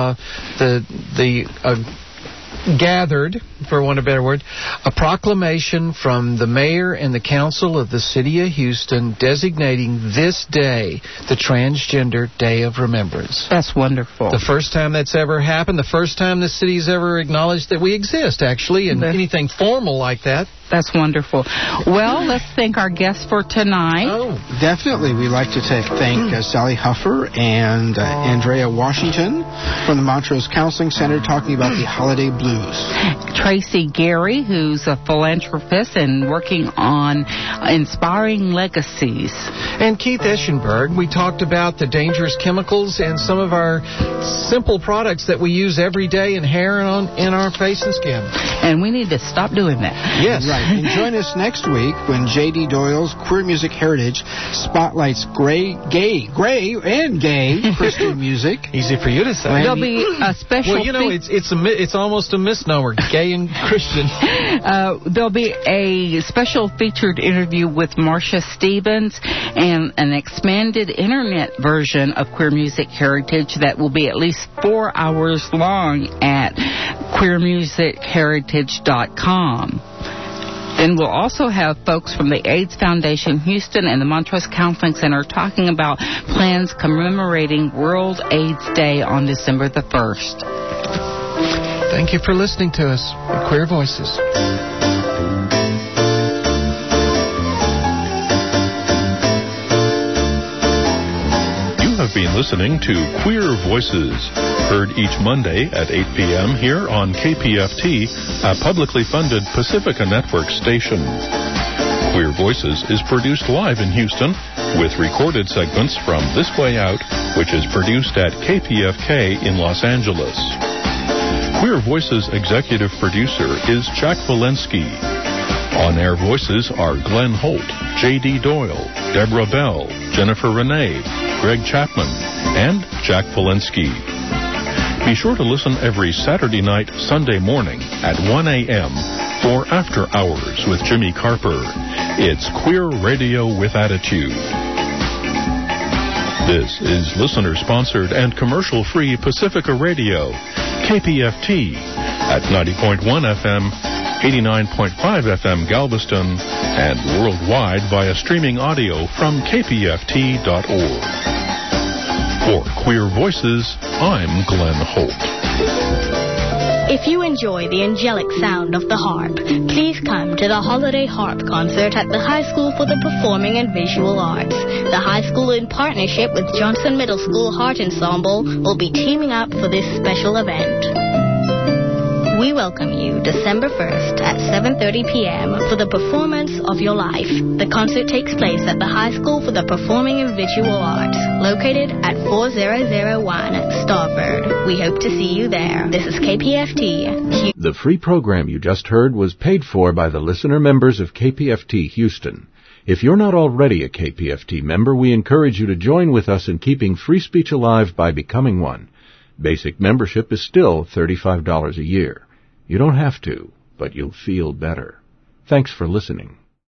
gathered, for want of a better word, a proclamation from the mayor and the council of the city of Houston designating this day the Transgender Day of Remembrance. That's wonderful. The first time that's ever happened, the first time the city's ever acknowledged that we exist, actually, and anything formal like that. That's wonderful. Well, let's thank our guests for tonight. Oh, definitely. We'd like to thank Sally Huffer and Andrea Washington from the Montrose Counseling Center talking about the holiday blues. Tracy Gary, who's a philanthropist and working on inspiring legacies. And Keith Eschenberg, we talked about the dangerous chemicals and some of our simple products that we use every day in hair and in our face and skin. And we need to stop doing that. Yes. Right. And join us next week when J.D. Doyle's Queer Music Heritage spotlights gay Christian music. Easy for you to say. There'll be a special... Well, it's almost a misnomer, gay and Christian. There'll be a special featured interview with Marcia Stevens and an expanded internet version of Queer Music Heritage that will be at least 4 hours long at queermusicheritage.com. Then we'll also have folks from the AIDS Foundation Houston and the Montrose Counseling Center talking about plans commemorating World AIDS Day on December the 1st. Thank you for listening to us at Queer Voices. You have been listening to Queer Voices, heard each Monday at 8 p.m. here on KPFT, a publicly funded Pacifica Network station. Queer Voices is produced live in Houston with recorded segments from This Way Out, which is produced at KPFK in Los Angeles. Queer Voices executive producer is Jack Walensky. On-air voices are Glenn Holt, J.D. Doyle, Deborah Bell, Jennifer Renee, Greg Chapman, and Jack Walensky. Be sure to listen every Saturday night, Sunday morning at 1 a.m. for After Hours with Jimmy Carper. It's Queer Radio with Attitude. This is listener-sponsored and commercial-free Pacifica Radio, KPFT, at 90.1 FM, 89.5 FM Galveston, and worldwide via streaming audio from kpft.org. For Queer Voices, I'm Glenn Holt. If you enjoy the angelic sound of the harp, please come to the Holiday Harp Concert at the High School for the Performing and Visual Arts. The high school, in partnership with Johnson Middle School Heart Ensemble, will be teaming up for this special event. We welcome you December 1st at 7:30 p.m. for the performance of your life. The concert takes place at the High School for the Performing and Visual Arts, located at 4001 Starford. We hope to see you there. This is KPFT. The free program you just heard was paid for by the listener members of KPFT Houston. If you're not already a KPFT member, we encourage you to join with us in keeping free speech alive by becoming one. Basic membership is still $35 a year. You don't have to, but you'll feel better. Thanks for listening.